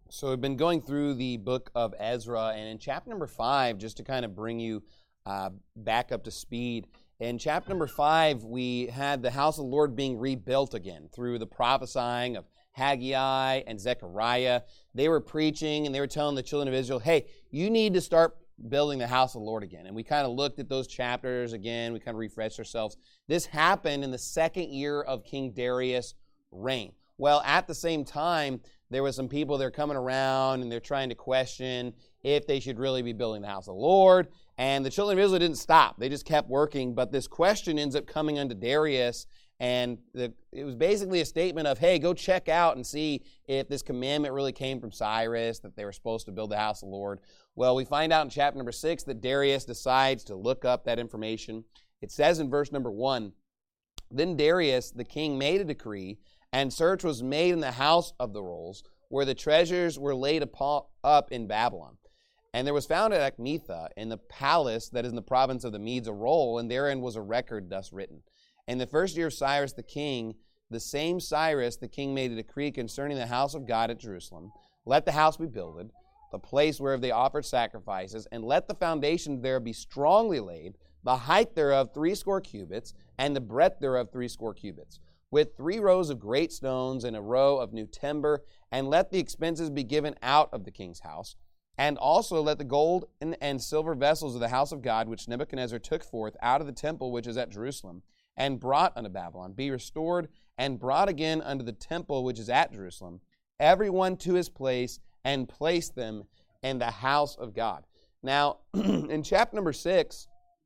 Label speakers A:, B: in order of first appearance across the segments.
A: So we've been going through the book of Ezra, and in chapter number 5, just to kind of bring you back up to speed, in chapter number 5, we had the house of the Lord being rebuilt again through the prophesying of Haggai and Zechariah. They were preaching, and they were telling the children of Israel, hey, you need to start building the house of the Lord again. And we kind of looked at those chapters again. We kind of refreshed ourselves. This happened in the second year of King Darius' reign. Well, at the same time, there was some people that are coming around and they're trying to question if they should really be building the house of the Lord. And the children of Israel didn't stop. They just kept working. But this question ends up coming unto Darius. And it was basically a statement of, hey, go check out and see if this commandment really came from Cyrus, that they were supposed to build the house of the Lord. Well, we find out in chapter number 6 that Darius decides to look up that information. It says in verse number 1, then Darius the king made a decree, and search was made in the house of the rolls, where the treasures were laid up in Babylon. And there was found at Achmetha, in the palace that is in the province of the Medes, a roll, and therein was a record thus written. In the first year of Cyrus the king, the same Cyrus the king made a decree concerning the house of God at Jerusalem. Let the house be builded, the place whereof they offered sacrifices, and let the foundation thereof be strongly laid, the height thereof 80 cubits, and the breadth thereof 80 cubits, with 3 rows of great stones and a row of new timber, and let the expenses be given out of the king's house. And also let the gold and silver vessels of the house of God, which Nebuchadnezzar took forth out of the temple which is at Jerusalem, and brought unto Babylon, be restored and brought again unto the temple which is at Jerusalem, every one to his place, and place them in the house of God. Now, in chapter number 6,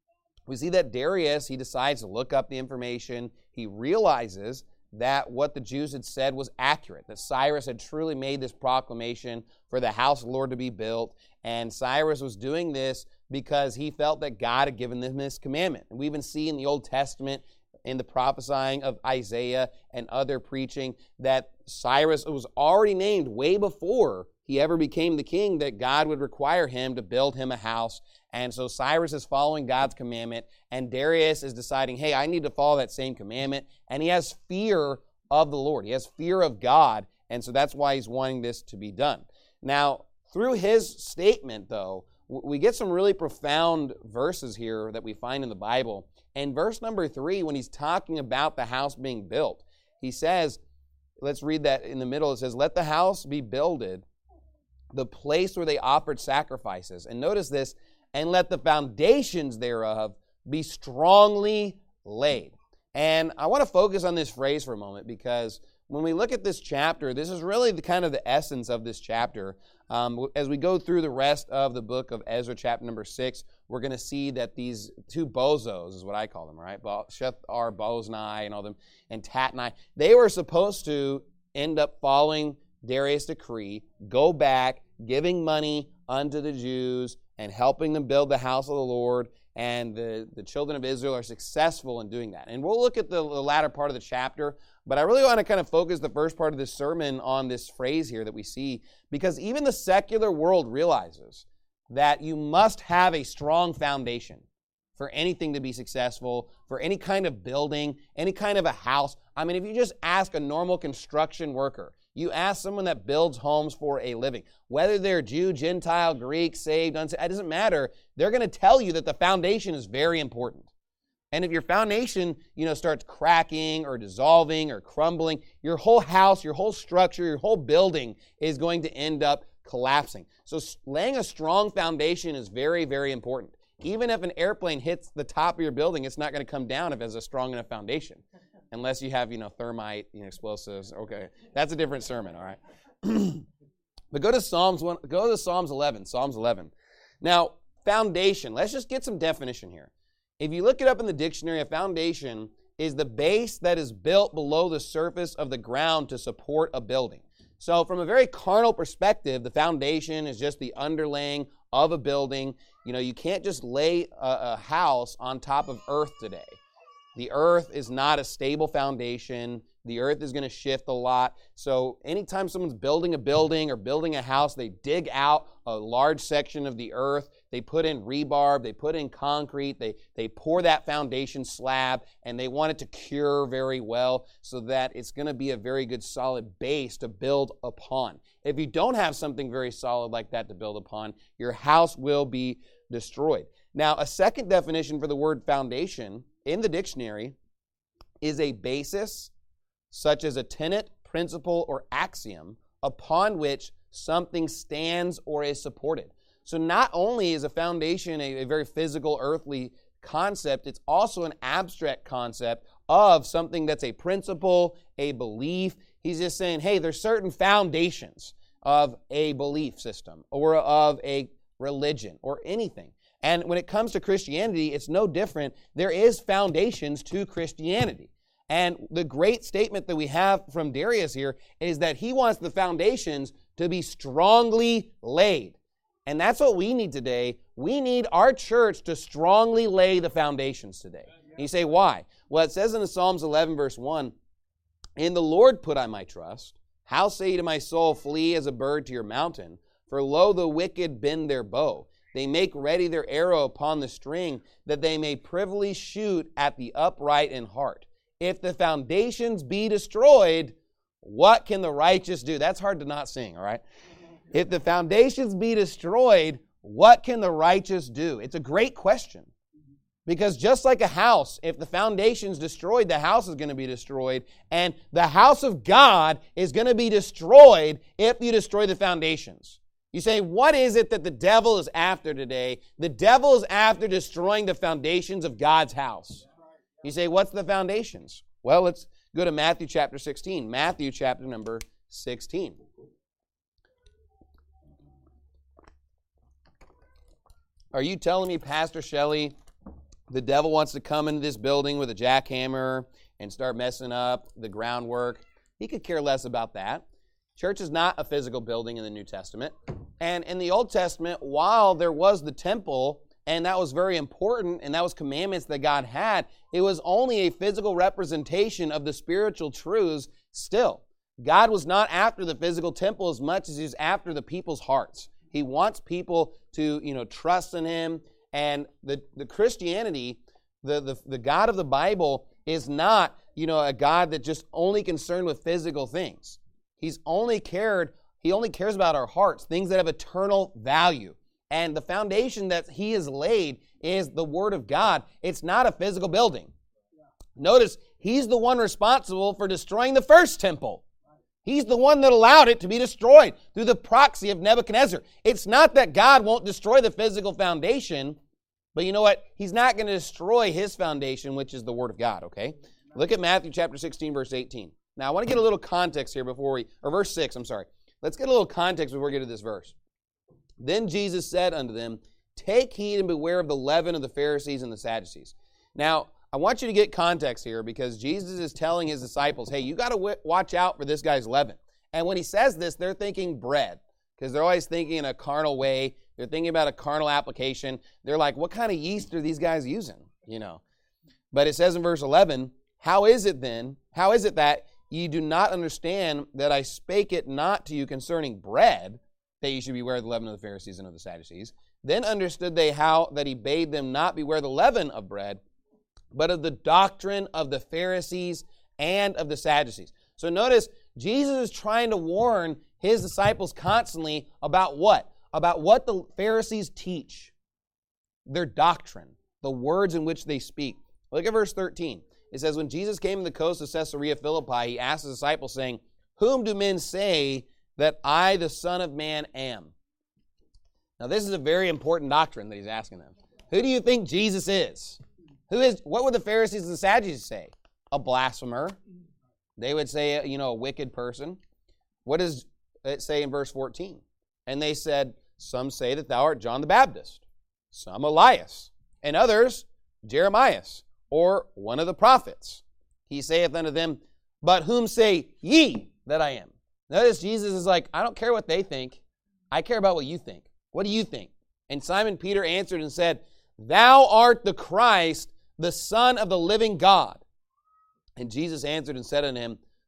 A: we see that Darius, he decides to look up the information. He realizes that what the Jews had said was accurate, that Cyrus had truly made this proclamation for the house of the Lord to be built, and Cyrus was doing this because he felt that God had given them this commandment. And we even see in the Old Testament, in the prophesying of Isaiah and other preaching, that Cyrus was already named way before he ever became the king, that God would require him to build him a house. And so Cyrus is following God's commandment, and Darius is deciding, hey, I need to follow that same commandment. And he has fear of the Lord. He has fear of God, and so that's why he's wanting this to be done. Now, through his statement, though, we get some really profound verses here that we find in the Bible. In verse number 3, when he's talking about the house being built, he says, let's read that in the middle. It says, let the house be builded, the place where they offered sacrifices. And notice this, and let the foundations thereof be strongly laid. And I want to focus on this phrase for a moment, because when we look at this chapter, this is really the kind of the essence of this chapter. As we go through the rest of the book of Ezra, chapter number 6, we're going to see that these two bozos, is what I call them, right? Shethar-boznai and all them, and Tatnai, they were supposed to end up following Darius' decree, go back, giving money unto the Jews, and helping them build the house of the Lord, and the children of Israel are successful in doing that. And we'll look at the latter part of the chapter, but I really want to kind of focus the first part of this sermon on this phrase here that we see, because even the secular world realizes that you must have a strong foundation for anything to be successful, for any kind of building, any kind of a house. I mean, if you just ask a normal construction worker, you ask someone that builds homes for a living, whether they're Jew, Gentile, Greek, saved, unsaved, it doesn't matter. They're going to tell you that the foundation is very important. And if your foundation, starts cracking or dissolving or crumbling, your whole house, your whole structure, your whole building is going to end up collapsing. So laying a strong foundation is very, very important. Even if an airplane hits the top of your building, it's not going to come down if it has a strong enough foundation. Unless you have, thermite, explosives. Okay, that's a different sermon, all right? But go to Psalms 11, Psalms 11. Now, foundation, let's just get some definition here. If you look it up in the dictionary, a foundation is the base that is built below the surface of the ground to support a building. So from a very carnal perspective, the foundation is just the underlaying of a building. You can't just lay a house on top of earth today. The earth is not a stable foundation. The earth is going to shift a lot. So anytime someone's building a building or building a house, they dig out a large section of the earth. They put in rebar, they put in concrete, they pour that foundation slab, and they want it to cure very well so that it's going to be a very good solid base to build upon. If you don't have something very solid like that to build upon, your house will be destroyed. Now, a second definition for the word foundation in the dictionary is a basis, such as a tenet, principle, or axiom, upon which something stands or is supported. So not only is a foundation a very physical, earthly concept, it's also an abstract concept of something that's a principle, a belief. He's just saying, hey, there's certain foundations of a belief system or of a religion or anything. And when it comes to Christianity, it's no different. There is foundations to Christianity. And the great statement that we have from Darius here is that he wants the foundations to be strongly laid. And that's what we need today. We need our church to strongly lay the foundations today. And you say, why? Well, it says in the Psalms 11, verse 1, "In the Lord put I my trust. How say ye to my soul, flee as a bird to your mountain? For lo, the wicked bend their bow. They make ready their arrow upon the string, that they may privily shoot at the upright in heart. If the foundations be destroyed, what can the righteous do?" That's hard to not sing, all right? If the foundations be destroyed, what can the righteous do? It's a great question. Because just like a house, if the foundation's destroyed, the house is going to be destroyed. And the house of God is going to be destroyed if you destroy the foundations. You say, what is it that the devil is after today? The devil is after destroying the foundations of God's house. You say, what's the foundations? Well, let's go to Matthew chapter 16. Matthew chapter number 16. Are you telling me, Pastor Shelley, the devil wants to come into this building with a jackhammer and start messing up the groundwork? He could care less about that. Church is not a physical building in the New Testament. And in the Old Testament, while there was the temple, and that was very important, and that was commandments that God had, it was only a physical representation of the spiritual truths still. God was not after the physical temple as much as He was after the people's hearts. He wants people to, trust in Him. And the Christianity, the God of the Bible is not, a God that just only concerned with physical things. He only cares about our hearts, things that have eternal value. And the foundation that He has laid is the Word of God. It's not a physical building. Notice, He's the one responsible for destroying the first temple. He's the one that allowed it to be destroyed through the proxy of Nebuchadnezzar. It's not that God won't destroy the physical foundation, but you know what? He's not going to destroy His foundation, which is the Word of God, okay? Look at Matthew chapter 16, verse 18. Now, I want to get a little context here verse 6, I'm sorry. Let's get a little context before we get to this verse. "Then Jesus said unto them, Take heed and beware of the leaven of the Pharisees and the Sadducees." Now, I want you to get context here because Jesus is telling His disciples, hey, you got to watch out for this guy's leaven. And when He says this, they're thinking bread because they're always thinking in a carnal way. They're thinking about a carnal application. They're like, what kind of yeast are these guys using? But it says in verse 11, how is it that ye do not understand that I spake it not to you concerning bread, that you should beware of the leaven of the Pharisees and of the Sadducees? Then understood they how that He bade them not beware the leaven of bread, but of the doctrine of the Pharisees and of the Sadducees. So notice, Jesus is trying to warn His disciples constantly about what? About what the Pharisees teach, their doctrine, the words in which they speak. Look at verse 13. It says, when Jesus came to the coast of Caesarea Philippi, He asked His disciples, saying, Whom do men say that I, the Son of Man, am? Now, this is a very important doctrine that He's asking them. Who do you think Jesus is? What would the Pharisees and the Sadducees say? A blasphemer. They would say, a wicked person. What does it say in verse 14? And they said, Some say that thou art John the Baptist, some Elias, and others Jeremias, or one of the prophets. He saith unto them, But whom say ye that I am? Notice Jesus is like, I don't care what they think. I care about what you think. What do you think? And Simon Peter answered and said, Thou art the Christ, the Son of the living God. And Jesus answered and said unto him,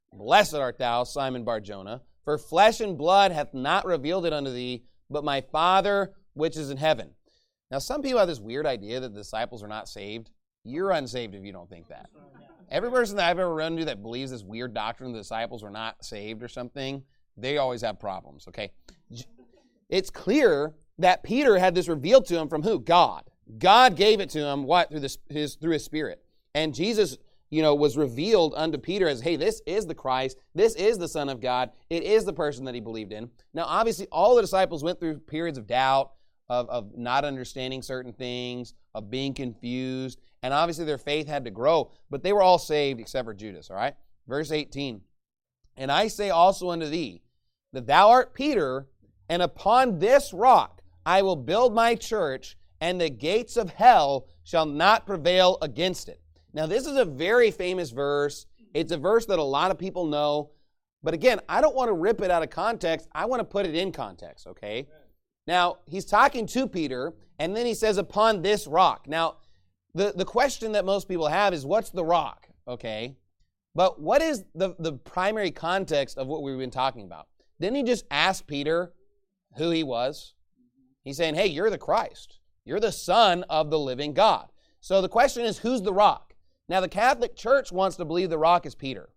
A: Blessed art thou, Simon Bar-Jonah, for flesh and blood hath not revealed it unto thee, but my Father which is in heaven. Now, some people have this weird idea that the disciples are not saved. You're unsaved if you don't think that. Every person that I've ever run into that believes this weird doctrine the disciples are not saved or something, they always have problems, okay? It's clear that Peter had this revealed to him from who? God. God gave it to him, what? Through his Spirit. And Jesus, was revealed unto Peter as, hey, this is the Christ. This is the Son of God. It is the person that he believed in. Now, obviously, all the disciples went through periods of doubt, of not understanding certain things, of being confused, and obviously their faith had to grow, but they were all saved except for Judas, all right? Verse 18, and I say also unto thee, that thou art Peter, and upon this rock I will build my church, and the gates of hell shall not prevail against it. Now, this is a very famous verse. It's a verse that a lot of people know, but again, I don't want to rip it out of context. I want to put it in context, okay? Now, he's talking to Peter, and then he says, upon this rock. Now, the question that most people have is, what's the rock? Okay? But what is the primary context of what we've been talking about? Didn't he just ask Peter who he was? He's saying, hey, you're the Christ. You're the Son of the living God. So the question is, who's the rock? Now, the Catholic Church wants to believe the rock is Peter.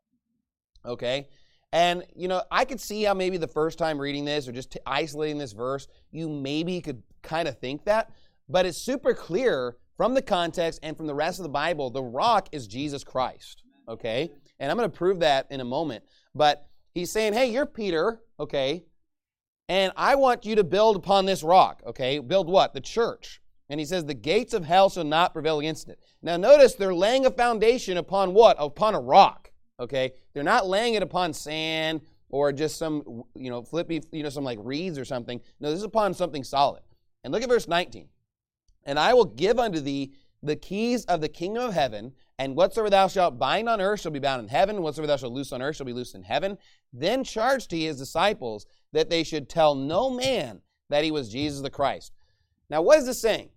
A: Okay? And, I could see how maybe the first time reading this or just isolating this verse, you maybe could kind of think that. But it's super clear from the context and from the rest of the Bible, the rock is Jesus Christ. Okay? And I'm going to prove that in a moment. But he's saying, hey, you're Peter, okay? And I want you to build upon this rock, okay? Build what? The church. And he says, the gates of hell shall not prevail against it. Now notice they're laying a foundation upon what? Upon a rock. Okay, they're not laying it upon sand or just some, flippy, some like reeds or something. No, this is upon something solid. And look at verse 19. And I will give unto thee the keys of the kingdom of heaven, and whatsoever thou shalt bind on earth shall be bound in heaven, and whatsoever thou shalt loose on earth shall be loosed in heaven. Then charged he his disciples that they should tell no man that he was Jesus the Christ. Now, what is this saying?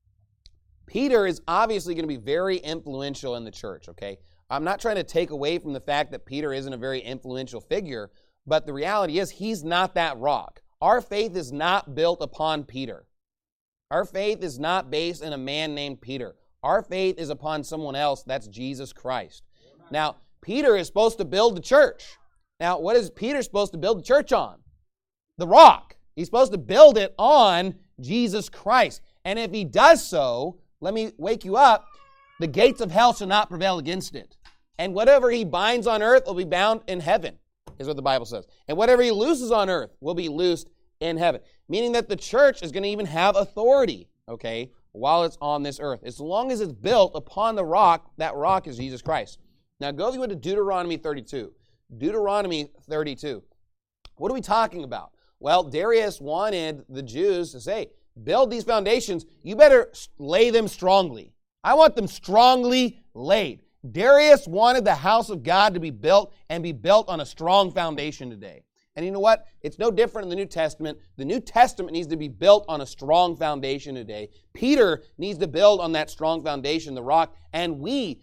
A: Peter is obviously going to be very influential in the church, okay? I'm not trying to take away from the fact that Peter isn't a very influential figure, but the reality is he's not that rock. Our faith is not built upon Peter. Our faith is not based in a man named Peter. Our faith is upon someone else, that's Jesus Christ. Now, Peter is supposed to build the church. Now, what is Peter supposed to build the church on? The rock. He's supposed to build it on Jesus Christ. And if he does so, let me wake you up, the gates of hell shall not prevail against it. And whatever he binds on earth will be bound in heaven, is what the Bible says. And whatever he looses on earth will be loosed in heaven. Meaning that the church is going to even have authority, okay, while it's on this earth. As long as it's built upon the rock, that rock is Jesus Christ. Now go if you went to Deuteronomy 32. Deuteronomy 32. What are we talking about? Well, Darius wanted the Jews to say, build these foundations. You better lay them strongly. I want them strongly laid. Darius wanted the house of God to be built and be built on a strong foundation today. And you know what? It's no different in the New Testament. The New Testament needs to be built on a strong foundation today. Peter needs to build on that strong foundation, the rock. And we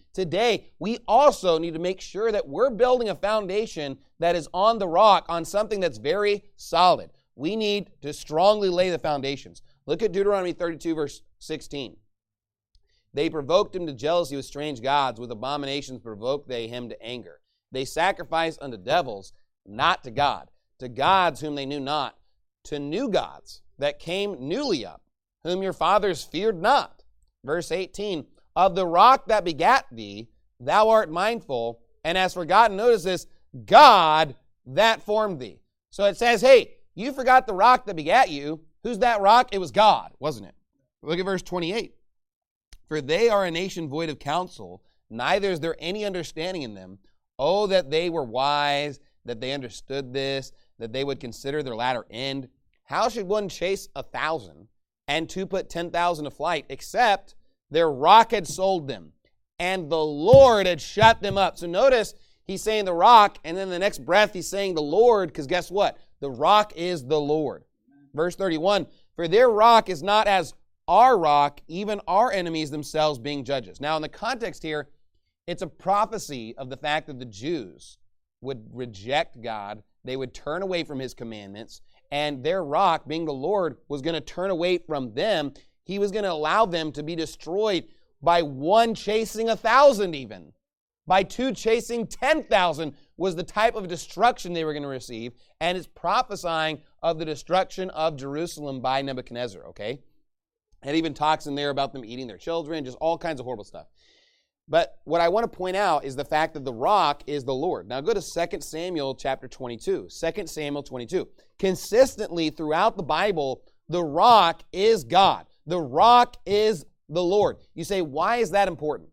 A: also need to make sure that we're building a foundation that is on the rock, on something that's very solid. We need to strongly lay the foundations. Look at Deuteronomy 32, verse 16. They provoked him to jealousy with strange gods. With abominations provoked they him to anger. They sacrificed unto devils, not to God, to gods whom they knew not, to new gods that came newly up, whom your fathers feared not. Verse 18, of the rock that begat thee, thou art mindful, and hast forgotten, notice this, God that formed thee. So it says, hey, you forgot the rock that begat you. Who's that rock? It was God, wasn't it? Look at verse 28. For they are a nation void of counsel, neither is there any understanding in them. Oh, that they were wise, that they understood this, that they would consider their latter end. How should one chase 1,000 and two put 10,000 to flight, except their rock had sold them, and the Lord had shut them up? So notice he's saying the rock, and then the next breath he's saying the Lord, because guess what? The rock is the Lord. Verse 31, for their rock is not as our rock, even our enemies themselves being judges. Now, in the context here, it's a prophecy of the fact that the Jews would reject God. They would turn away from his commandments. And their rock, being the Lord, was going to turn away from them. He was going to allow them to be destroyed by one chasing 1,000 even. By two chasing 10,000 was the type of destruction they were going to receive. And it's prophesying of the destruction of Jerusalem by Nebuchadnezzar, okay? It even talks in there about them eating their children, just all kinds of horrible stuff. But what I want to point out is the fact that the rock is the Lord. Now go to 2 Samuel chapter 22. 2 Samuel 22. Consistently throughout the Bible, the rock is God. The rock is the Lord. You say, why is that important?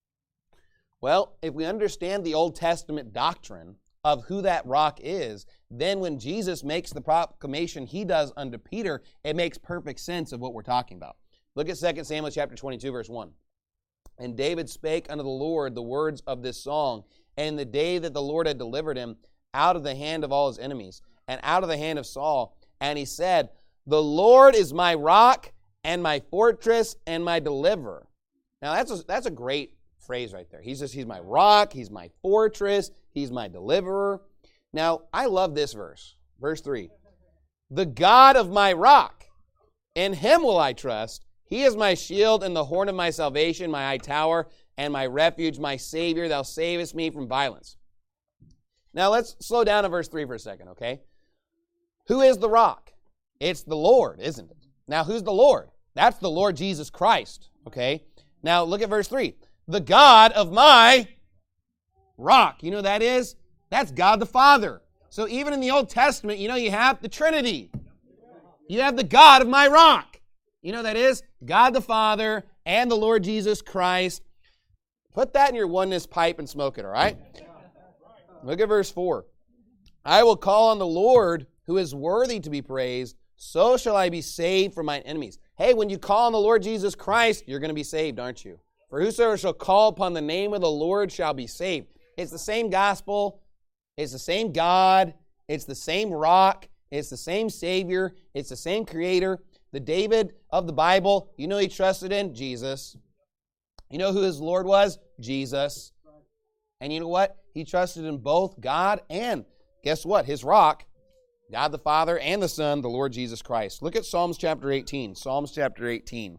A: Well, if we understand the Old Testament doctrine of who that rock is, then when Jesus makes the proclamation he does unto Peter, it makes perfect sense of what we're talking about. Look at 2 Samuel chapter 22, verse 1. And David spake unto the Lord the words of this song, and the day that the Lord had delivered him out of the hand of all his enemies, and out of the hand of Saul. And he said, the Lord is my rock, and my fortress, and my deliverer. Now that's a great phrase right there. He's my rock, he's my fortress, he's my deliverer. Now, I love this verse. Verse 3. The God of my rock, in him will I trust. He is my shield and the horn of my salvation, my high tower, and my refuge, my Savior. Thou savest me from violence. Now, let's slow down to verse 3 for a second, okay? Who is the rock? It's the Lord, isn't it? Now, who's the Lord? That's the Lord Jesus Christ, okay? Now, look at verse 3. The God of my rock. You know who that is? That's God the Father. So even in the Old Testament, you have the Trinity. You have the God of my rock. You know who that is? God the Father and the Lord Jesus Christ. Put that in your oneness pipe and smoke it, all right? Look at verse 4. I will call on the Lord who is worthy to be praised. So shall I be saved from mine enemies. Hey, when you call on the Lord Jesus Christ, you're going to be saved, aren't you? For whosoever shall call upon the name of the Lord shall be saved. It's the same gospel. It's the same God. It's the same rock. It's the same Savior. It's the same Creator. The David of the Bible, you know he trusted in? Jesus. You know who his Lord was? Jesus. And you know what? He trusted in both God and, guess what? His rock, God the Father and the Son, the Lord Jesus Christ. Look at Psalms chapter 18. Psalms chapter 18.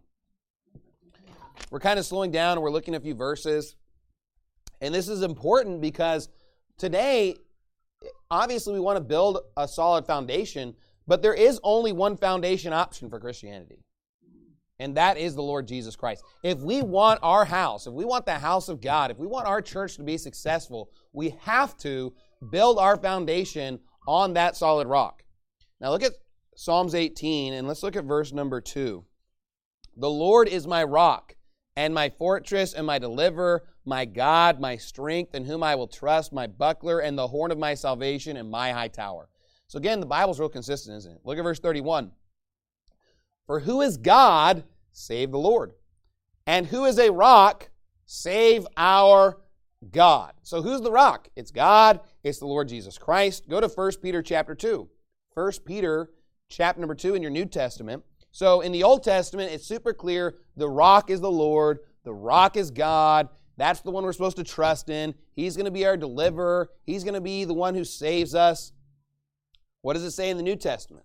A: We're kind of slowing down and we're looking at a few verses. And this is important because today, obviously we want to build a solid foundation, but there is only one foundation option for Christianity. And that is the Lord Jesus Christ. If we want our house, if we want the house of God, if we want our church to be successful, we have to build our foundation on that solid rock. Now look at Psalms 18 and let's look at verse number 2. The Lord is my rock and my fortress and my deliverer, my God, my strength, in whom I will trust, my buckler and the horn of my salvation and my high tower. So again, the Bible's real consistent, isn't it? Look at verse 31. For who is God, save the Lord? And who is a rock, save our God? So who's the rock? It's God. It's the Lord Jesus Christ. Go to 1 Peter chapter 2. 1 Peter chapter number 2 in your New Testament. So in the Old Testament, it's super clear. The rock is the Lord. The rock is God. That's the one we're supposed to trust in. He's going to be our deliverer. He's going to be the one who saves us. What does it say in the New Testament?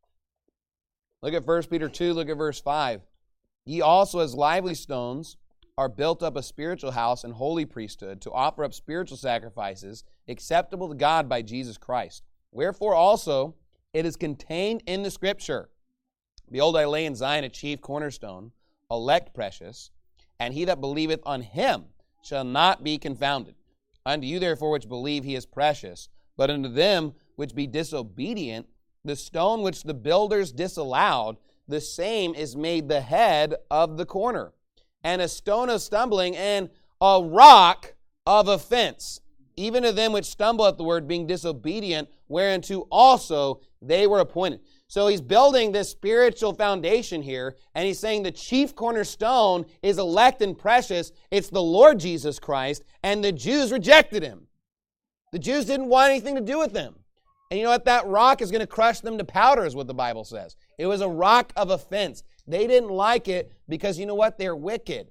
A: Look at 1 Peter 2, look at verse 5. Ye also as lively stones are built up a spiritual house and holy priesthood to offer up spiritual sacrifices acceptable to God by Jesus Christ. Wherefore also it is contained in the Scripture. Behold, I lay in Zion a chief cornerstone, elect precious, and he that believeth on him shall not be confounded. Unto you therefore which believe he is precious, but unto them which be disobedient, the stone which the builders disallowed, the same is made the head of the corner, and a stone of stumbling, and a rock of offense. Even to them which stumble at the word, being disobedient, whereunto also they were appointed. So he's building this spiritual foundation here, and he's saying the chief cornerstone is elect and precious. It's the Lord Jesus Christ, and the Jews rejected him. The Jews didn't want anything to do with him. And you know what? That rock is going to crush them to powder is what the Bible says. It was a rock of offense. They didn't like it because you know what? They're wicked.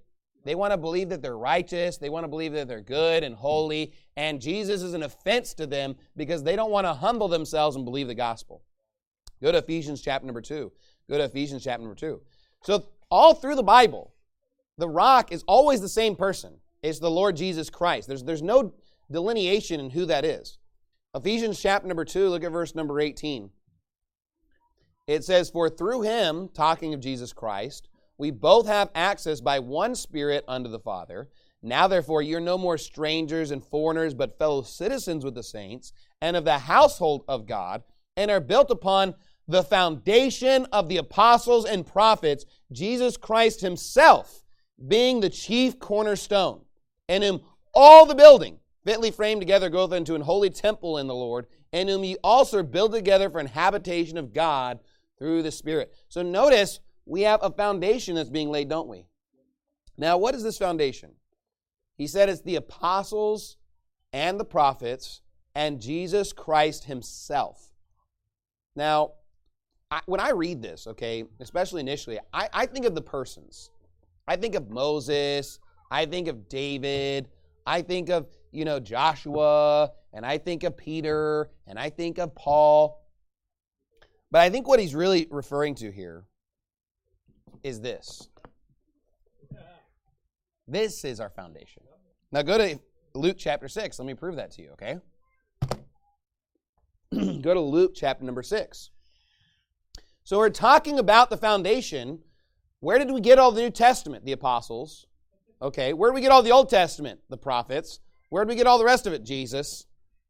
A: They want to believe that they're righteous. They want to believe that they're good and holy. And Jesus is an offense to them because they don't want to humble themselves and believe the gospel. Go to Ephesians chapter number 2. Go to Ephesians chapter number 2. So all through the Bible, the rock is always the same person. It's the Lord Jesus Christ. There's no delineation in who that is. Ephesians chapter number 2, look at verse number 18. It says, "For through him," talking of Jesus Christ, "we both have access by one Spirit unto the Father. Now therefore you're no more strangers and foreigners, but fellow citizens with the saints, and of the household of God, and are built upon the foundation of the apostles and prophets, Jesus Christ himself being the chief cornerstone, in whom all the building, fitly framed together, goeth into an holy temple in the Lord, in whom ye also are built together for an habitation of God through the Spirit." So notice, we have a foundation that's being laid, don't we? Now, what is this foundation? He said it's the apostles and the prophets and Jesus Christ himself. Now, when I read this, okay, especially initially, I think of the persons. I think of Moses. I think of David. I think of, Joshua. And I think of Peter. And I think of Paul. But I think what he's really referring to here is this. This is our foundation. Now go to Luke chapter 6. Let me prove that to you, okay? Go to Luke chapter number 6. So we're talking about the foundation. Where did we get all the New Testament? The apostles. Okay, where did we get all the Old Testament? The prophets. Where did we get all the rest of it? Jesus.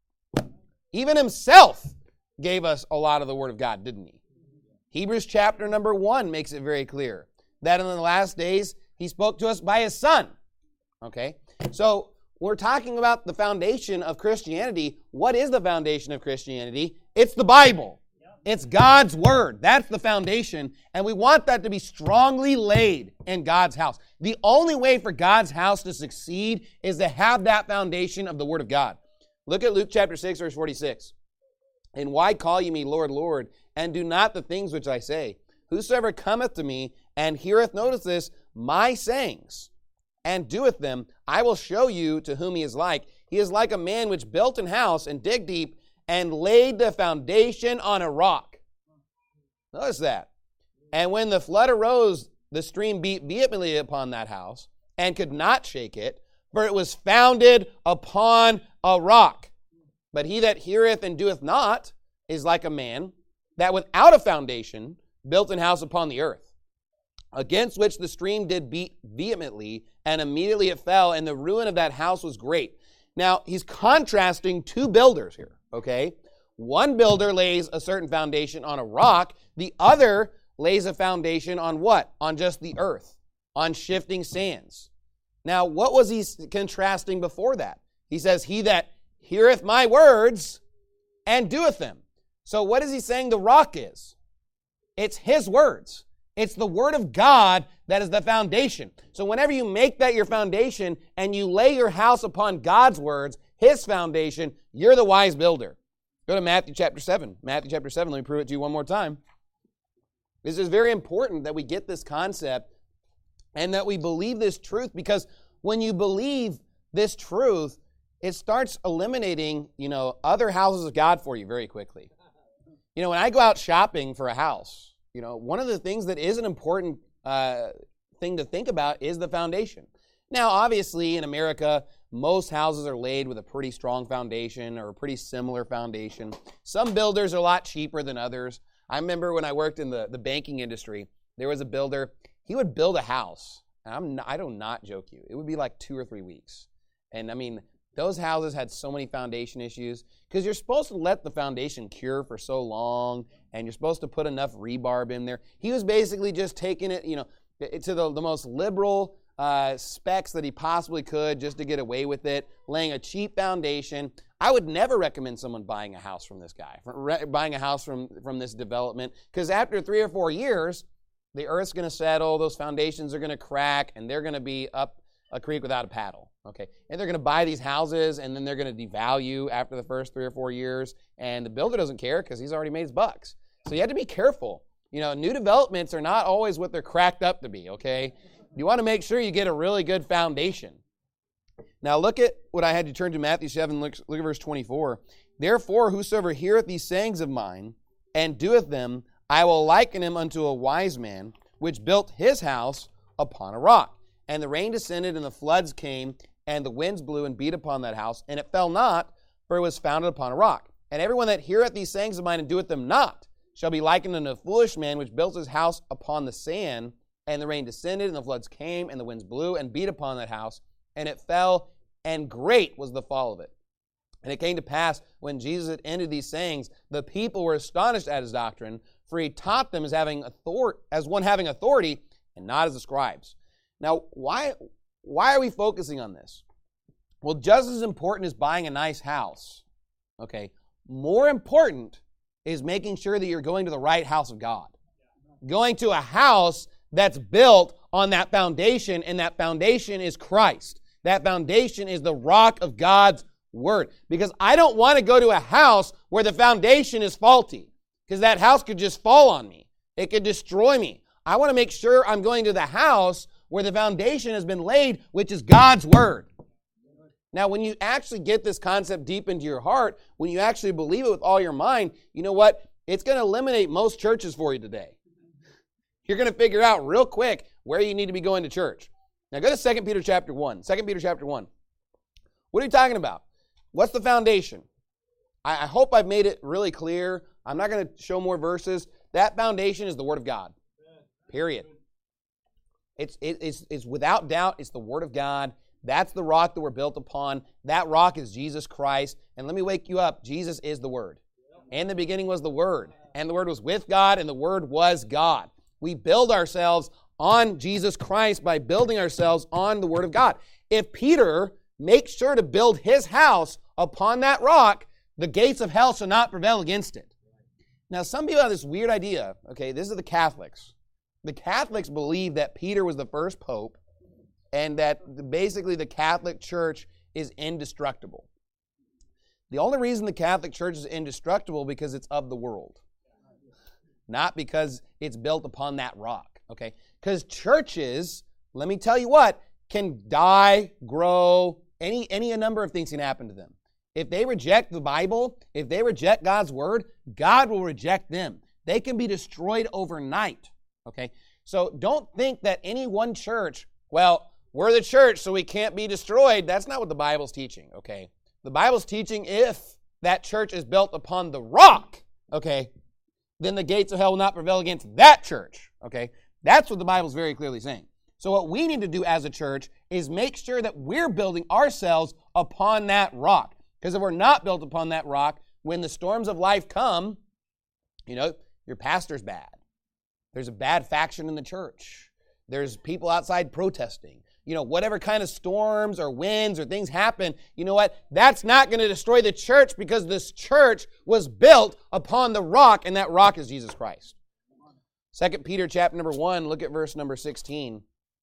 A: Even himself gave us a lot of the Word of God, didn't he? Hebrews chapter number 1 makes it very clear that in the last days he spoke to us by his Son. Okay, so we're talking about the foundation of Christianity. What is the foundation of Christianity? It's the Bible. It's God's Word. That's the foundation, and we want that to be strongly laid in God's house. The only way for God's house to succeed is to have that foundation of the Word of God. Look at Luke chapter 6, verse 46. "And why call ye me Lord, Lord, and do not the things which I say? Whosoever cometh to me and heareth," notice this, "my sayings, and doeth them, I will show you to whom he is like. He is like a man which built an house and digged deep and laid the foundation on a rock." Notice that. "And when the flood arose, the stream beat vehemently upon that house and could not shake it, for it was founded upon a rock. But he that heareth and doeth not is like a man that without a foundation built an house upon the earth, against which the stream did beat vehemently, and immediately it fell, and the ruin of that house was great." Now, he's contrasting two builders here, okay? One builder lays a certain foundation on a rock. The other lays a foundation on what? On just the earth, on shifting sands. Now, what was he contrasting before that? He says, "He that heareth my words and doeth them." So what is he saying the rock is? It's his words. It's the Word of God that is the foundation. So whenever you make that your foundation and you lay your house upon God's words, his foundation, you're the wise builder. Go to Matthew chapter 7. Matthew chapter 7, let me prove it to you one more time. This is very important that we get this concept and that we believe this truth, because when you believe this truth, it starts eliminating, other houses of God for you very quickly. When I go out shopping for a house, one of the things that is an important thing to think about is the foundation. Now, obviously, in America, most houses are laid with a pretty strong foundation or a pretty similar foundation. Some builders are a lot cheaper than others. I remember when I worked in the banking industry, there was a builder. He would build a house, and I do not joke you. It would be like 2 or 3 weeks. And, those houses had so many foundation issues because you're supposed to let the foundation cure for so long, and you're supposed to put enough rebarb in there. He was basically just taking it, to the most liberal specs that he possibly could just to get away with it, laying a cheap foundation. I would never recommend someone buying a house from this guy, buying a house from this development, because after 3 or 4 years, the earth's going to settle, those foundations are going to crack, and they're going to be up a creek without a paddle, okay? And they're going to buy these houses, and then they're going to devalue after the first 3 or 4 years, and the builder doesn't care because he's already made his bucks. So you have to be careful. New developments are not always what they're cracked up to be, okay? You want to make sure you get a really good foundation. Now look at what I had you turn to Matthew 7, look at verse 24. Therefore, whosoever heareth these sayings of mine, and doeth them, I will liken him unto a wise man, which built his house upon a rock. And the rain descended, and the floods came, and the winds blew and beat upon that house, and it fell not, for it was founded upon a rock. And everyone that heareth these sayings of mine, and doeth them not, shall be likened unto a foolish man, which built his house upon the sand, and the rain descended, and the floods came, and the winds blew and beat upon that house, and it fell, and great was the fall of it. And it came to pass, when Jesus had ended these sayings, the people were astonished at his doctrine, for he taught them as one having authority, and not as the scribes. Now, why are we focusing on this? Well, just as important as buying a nice house, okay, more important is making sure that you're going to the right house of God. Going to a house that's built on that foundation, and that foundation is Christ. That foundation is the rock of God's Word. Because I don't want to go to a house where the foundation is faulty, because that house could just fall on me. It could destroy me. I want to make sure I'm going to the house where the foundation has been laid, which is God's Word. Now, when you actually get this concept deep into your heart, when you actually believe it with all your mind, you know what? It's going to eliminate most churches for you today. You're going to figure out real quick where you need to be going to church. Now, go to 2 Peter chapter 1. 2 Peter chapter 1. What are you talking about? What's the foundation? I hope I've made it really clear. I'm not going to show more verses. That foundation is the Word of God. Period. It's without doubt, it's the Word of God. That's the rock that we're built upon. That rock is Jesus Christ. And let me wake you up. Jesus is the Word. In the beginning was the Word. And the Word was with God, and the Word was God. We build ourselves on Jesus Christ by building ourselves on the Word of God. If Peter makes sure to build his house upon that rock, the gates of hell shall not prevail against it. Now, some people have this weird idea. Okay, this is the Catholics. The Catholics believe that Peter was the first pope, and that basically the Catholic Church is indestructible. The only reason the Catholic Church is indestructible because it's of the world, not because it's built upon that rock, okay? Because churches, let me tell you what, can die, grow, any number of things can happen to them. If they reject the Bible, if they reject God's Word, God will reject them. They can be destroyed overnight, okay? So don't think that any one church, well, we're the church, so we can't be destroyed. That's not what the Bible's teaching, okay? The Bible's teaching if that church is built upon the rock, okay, then the gates of hell will not prevail against that church, okay? That's what the Bible's very clearly saying. So what we need to do as a church is make sure that we're building ourselves upon that rock. Because if we're not built upon that rock, when the storms of life come, you know, your pastor's bad. There's a bad faction in the church. There's people outside protesting. You know, whatever kind of storms or winds or things happen, you know what? That's not going to destroy the church because this church was built upon the rock, and that rock is Jesus Christ. 2 Peter chapter number 1, look at verse number 16.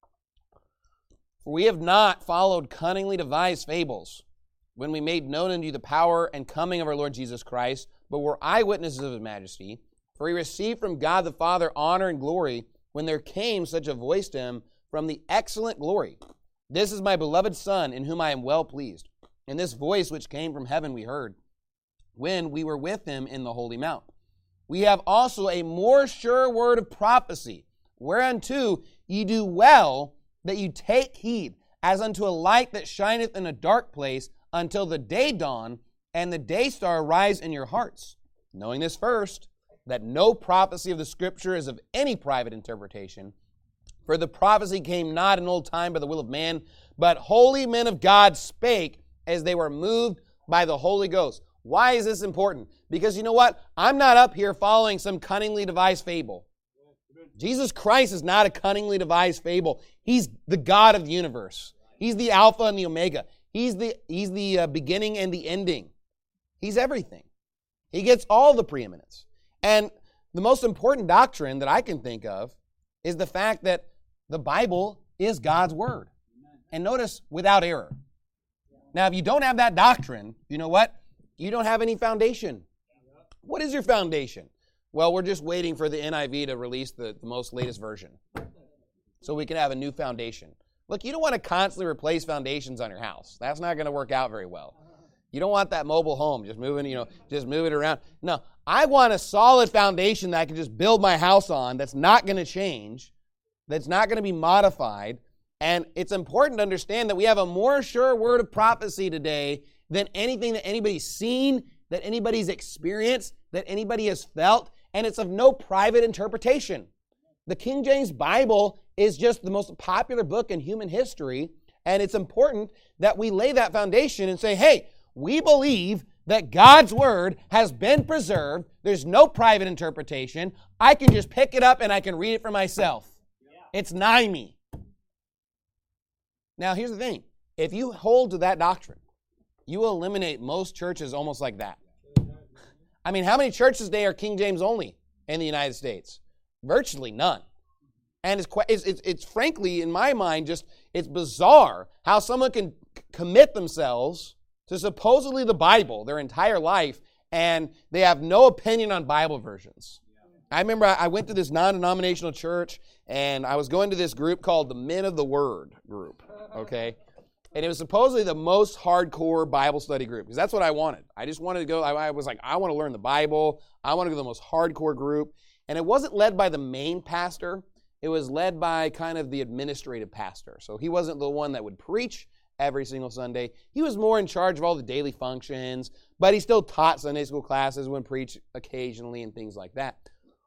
A: For we have not followed cunningly devised fables, when we made known unto you the power and coming of our Lord Jesus Christ, but were eyewitnesses of his majesty. For he received from God the Father honor and glory, when there came such a voice to him from the excellent glory. This is my beloved Son, in whom I am well pleased. And this voice which came from heaven we heard, when we were with him in the holy mount. We have also a more sure word of prophecy, whereunto ye do well that you take heed, as unto a light that shineth in a dark place, until the day dawn, and the day star rise in your hearts. Knowing this first, that no prophecy of the Scripture is of any private interpretation, for the prophecy came not in old time by the will of man, but holy men of God spake as they were moved by the Holy Ghost. Why is this important? Because you know what? I'm not up here following some cunningly devised fable. Jesus Christ is not a cunningly devised fable. He's the God of the universe. He's the Alpha and the Omega. He's the beginning and the ending. He's everything. He gets all the preeminence. And the most important doctrine that I can think of is the fact that the Bible is God's Word. And notice, without error. Now, if you don't have that doctrine, you know what? You don't have any foundation. What is your foundation? Well, we're just waiting for the NIV to release the most latest version. so we can have a new foundation. Look, you don't want to constantly replace foundations on your house. That's not going to work out very well. You don't want that mobile home just moving it around. No, I want a solid foundation that I can just build my house on that's not going to change, that's not going to be modified. And it's important to understand that we have a more sure word of prophecy today than anything that anybody's seen, that anybody's experienced, that anybody has felt, and it's of no private interpretation. The King James Bible is just the most popular book in human history, and it's important that we lay that foundation and say, hey, we believe that God's Word has been preserved. There's no private interpretation. I can just pick it up and I can read it for myself. It's nigh me. Now, here's the thing. If you hold to that doctrine, you will eliminate most churches almost like that. I mean, how many churches today are King James only in the United States? Virtually none. And it's frankly, in my mind, it's bizarre how someone can commit themselves to supposedly the Bible their entire life, and they have no opinion on Bible versions. I remember I went to this non-denominational church, and I was going to this group called the Men of the Word group, okay? And it was supposedly the most hardcore Bible study group, because that's what I wanted. I just wanted to go, I was like, I want to learn the Bible. I want to go to the most hardcore group. And it wasn't led by the main pastor. It was led by kind of the administrative pastor. So he wasn't the one that would preach every single Sunday. He was more in charge of all the daily functions, but he still taught Sunday school classes, would preach occasionally and things like that.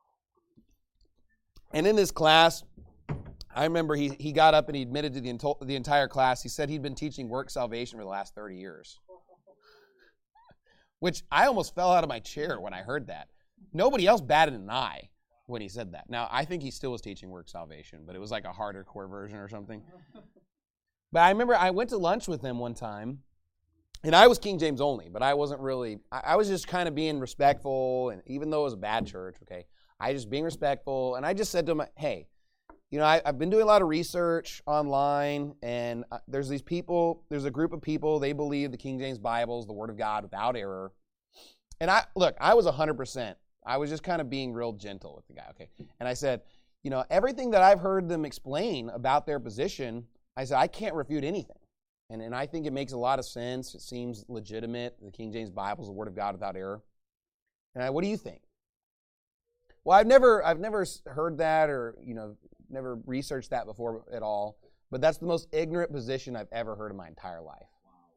A: And in this class, I remember he got up and he admitted to the entire class. He said he'd been teaching work salvation for the last 30 years. Which I almost fell out of my chair when I heard that. Nobody else batted an eye when he said that. Now, I think he still was teaching work salvation, but it was like a harder core version or something. But I remember I went to lunch with him one time, and I was King James only, but I wasn't really, I was just kind of being respectful, and even though it was a bad church, okay, I just being respectful, and I just said to him, hey, you know, I've been doing a lot of research online, and there's a group of people, they believe the King James Bible is the Word of God without error. And I was 100%. I was just kind of being real gentle with the guy, okay? And I said, you know, everything that I've heard them explain about their position, I said, I can't refute anything. And I think it makes a lot of sense. It seems legitimate. The King James Bible is the Word of God without error. And what do you think? Well, I've never heard that or, you know, never researched that before at all. But that's the most ignorant position I've ever heard in my entire life.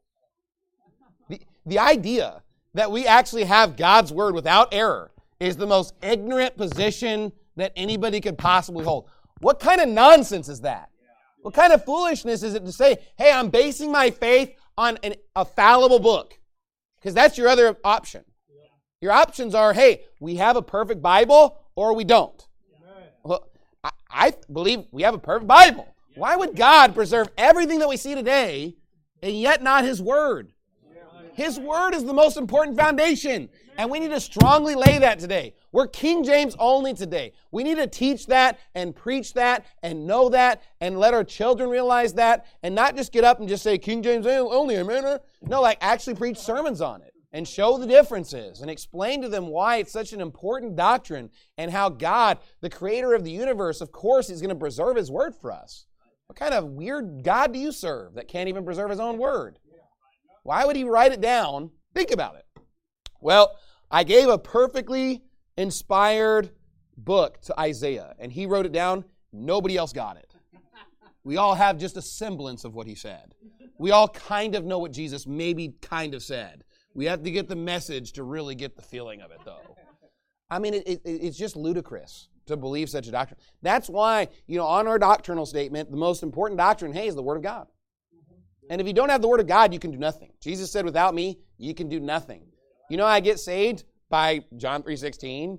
A: The idea that we actually have God's Word without error is the most ignorant position that anybody could possibly hold. What kind of nonsense is that? What kind of foolishness is it to say, hey, I'm basing my faith on a fallible book? Because that's your other option. Your options are, hey, we have a perfect Bible or we don't. Well, I believe we have a perfect Bible. Why would God preserve everything that we see today and yet not His Word? His Word is the most important foundation, and we need to strongly lay that today. We're King James only today. We need to teach that and preach that and know that and let our children realize that and not just get up and just say King James only, amen? No, like actually preach sermons on it and show the differences and explain to them why it's such an important doctrine and how God, the creator of the universe, of course, is going to preserve His Word for us. What kind of weird God do you serve that can't even preserve His own Word? Why would He write it down? Think about it. Well, I gave a perfectly inspired book to Isaiah, and he wrote it down. Nobody else got it. We all have just a semblance of what he said. We all kind of know what Jesus maybe kind of said. We have to get the message to really get the feeling of it, though. I mean, it's just ludicrous to believe such a doctrine. That's why, you know, on our doctrinal statement, the most important doctrine, hey, is the Word of God. And if you don't have the Word of God, you can do nothing. Jesus said, without me, you can do nothing. You know, I get saved by John 3:16.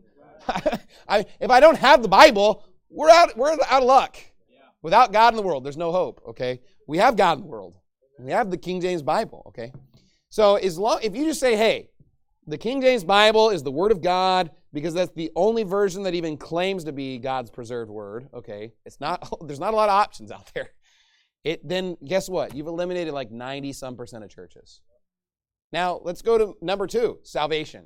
A: If I don't have the Bible, we're out of luck. Without God in the world, there's no hope, okay? We have God in the world. We have the King James Bible, okay? So if you just say, hey, the King James Bible is the Word of God because that's the only version that even claims to be God's preserved Word, okay? There's not a lot of options out there. Then guess what? You've eliminated like 90-some% of churches. Now, let's go to number 2, salvation.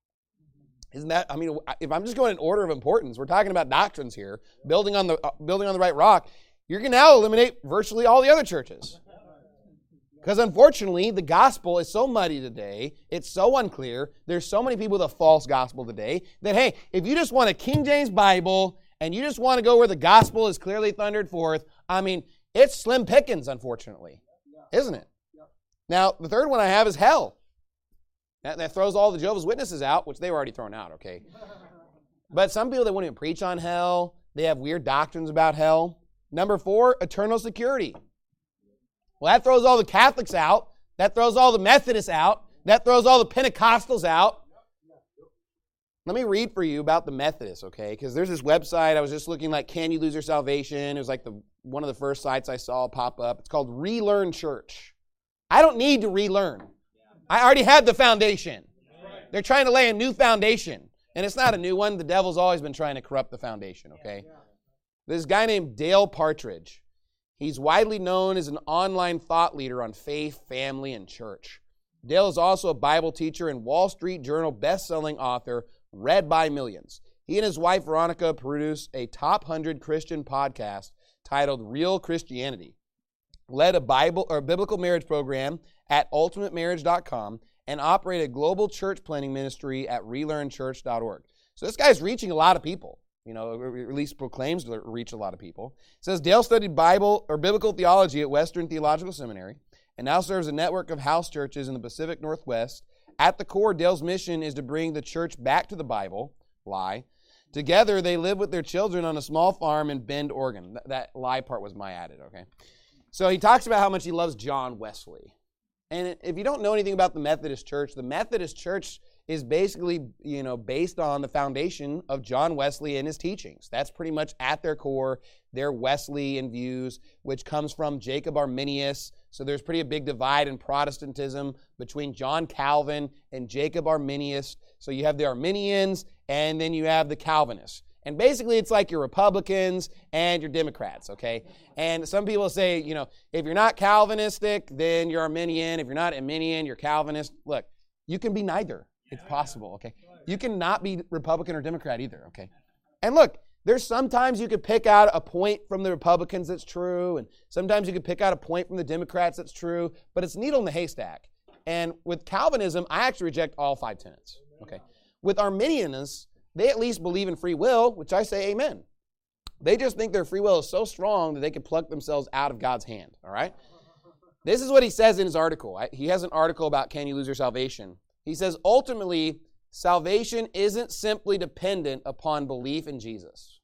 A: Isn't that, I mean, if I'm just going in order of importance, we're talking about doctrines here, building on the right rock. you can now eliminate virtually all the other churches. Because unfortunately, the gospel is so muddy today, it's so unclear, there's so many people with a false gospel today, that hey, if you just want a King James Bible, and you just want to go where the gospel is clearly thundered forth, I mean, it's slim pickings, unfortunately. Isn't it? Now, the third one I have is hell. That throws all the Jehovah's Witnesses out, which they were already thrown out, okay? But some people, they won't even preach on hell. They have weird doctrines about hell. Number 4, eternal security. Well, that throws all the Catholics out. That throws all the Methodists out. That throws all the Pentecostals out. Let me read for you about the Methodists, okay? Because there's this website, I was just looking like, can you lose your salvation? It was like one of the first sites I saw pop up. It's called Relearn Church. I don't need to relearn. I already had the foundation. They're trying to lay a new foundation. And it's not a new one. The devil's always been trying to corrupt the foundation, okay? This guy named Dale Partridge. He's widely known as an online thought leader on faith, family, and church. Dale is also a Bible teacher and Wall Street Journal best-selling author, read by millions. He and his wife, Veronica, produce a top 100 Christian podcast titled Real Christianity, led a biblical marriage program at ultimatemarriage.com, and operate a global church planning ministry at relearnchurch.org. So this guy's reaching a lot of people. You know, at least proclaims to reach a lot of people. It says Dale studied biblical theology at Western Theological Seminary and now serves a network of house churches in the Pacific Northwest. At the core, Dale's mission is to bring the church back to the Bible. Lie. Together, they live with their children on a small farm in Bend, Oregon. That lie part was my added, okay? So he talks about how much he loves John Wesley. And if you don't know anything about the Methodist Church is basically, based on the foundation of John Wesley and his teachings. That's pretty much at their core, their Wesleyan views, which comes from Jacob Arminius. So there's pretty a big divide in Protestantism between John Calvin and Jacob Arminius. So you have the Arminians, and then you have the Calvinists. And basically, it's like your Republicans and your Democrats, okay? And some people say, if you're not Calvinistic, then you're Arminian. If you're not Arminian, you're Calvinist. Look, you can be neither. It's possible, okay? You cannot be Republican or Democrat either, okay? And look, there's sometimes you could pick out a point from the Republicans that's true, and sometimes you could pick out a point from the Democrats that's true, but it's needle in the haystack. And with Calvinism, I actually reject all 5 tenets, okay? With Arminians, they at least believe in free will, which I say amen. They just think their free will is so strong that they can pluck themselves out of God's hand, all right? This is what he says in his article. He has an article about can you lose your salvation. He says, ultimately, salvation isn't simply dependent upon belief in Jesus.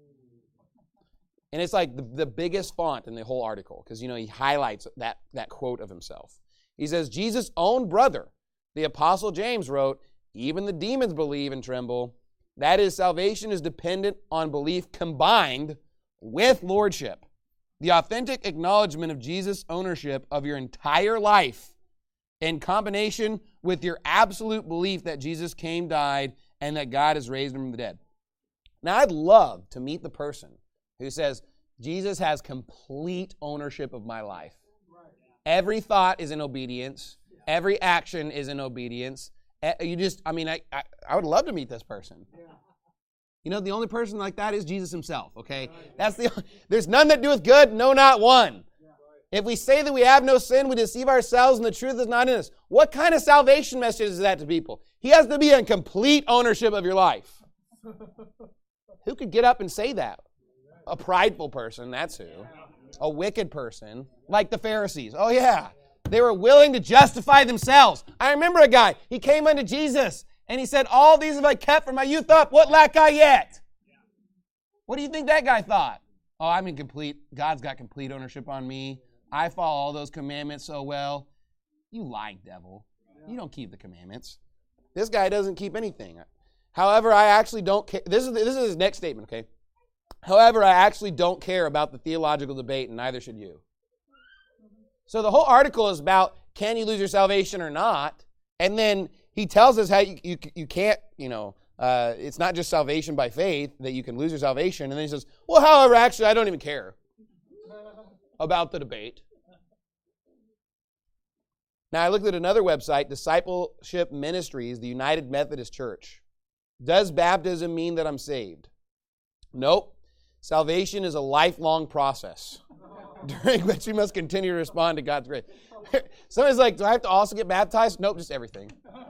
A: And it's like the biggest font in the whole article because, he highlights that quote of himself. He says, Jesus' own brother, the Apostle James, wrote, even the demons believe and tremble. That is, salvation is dependent on belief combined with lordship. The authentic acknowledgement of Jesus' ownership of your entire life in combination with your absolute belief that Jesus came, died, and that God has raised him from the dead. Now, I'd love to meet the person who says, Jesus has complete ownership of my life. Every thought is in obedience. Every action is in obedience. I would love to meet this person. The only person like that is Jesus himself, okay? There's none that doeth good, no, not one. If we say that we have no sin, we deceive ourselves and the truth is not in us. What kind of salvation message is that to people? He has to be in complete ownership of your life. Who could get up and say that? A prideful person, that's who. A wicked person, like the Pharisees. Oh yeah, they were willing to justify themselves. I remember a guy, he came unto Jesus and he said, all these have I kept from my youth up. What lack I yet? What do you think that guy thought? Oh, I'm in complete, God's got complete ownership on me. I follow all those commandments so well. You lying devil. You don't keep the commandments. This guy doesn't keep anything. However, I actually don't care. This is his next statement, okay? However, I actually don't care about the theological debate, and neither should you. So the whole article is about can you lose your salvation or not? And then he tells us how you can't, it's not just salvation by faith that you can lose your salvation. And then he says, well, however, actually, I don't even care about the debate. Now, I looked at another website, Discipleship Ministries, the United Methodist Church. Does baptism mean that I'm saved? Nope. Salvation is a lifelong process during which we must continue to respond to God's grace. Somebody's like, do I have to also get baptized? Nope, just everything.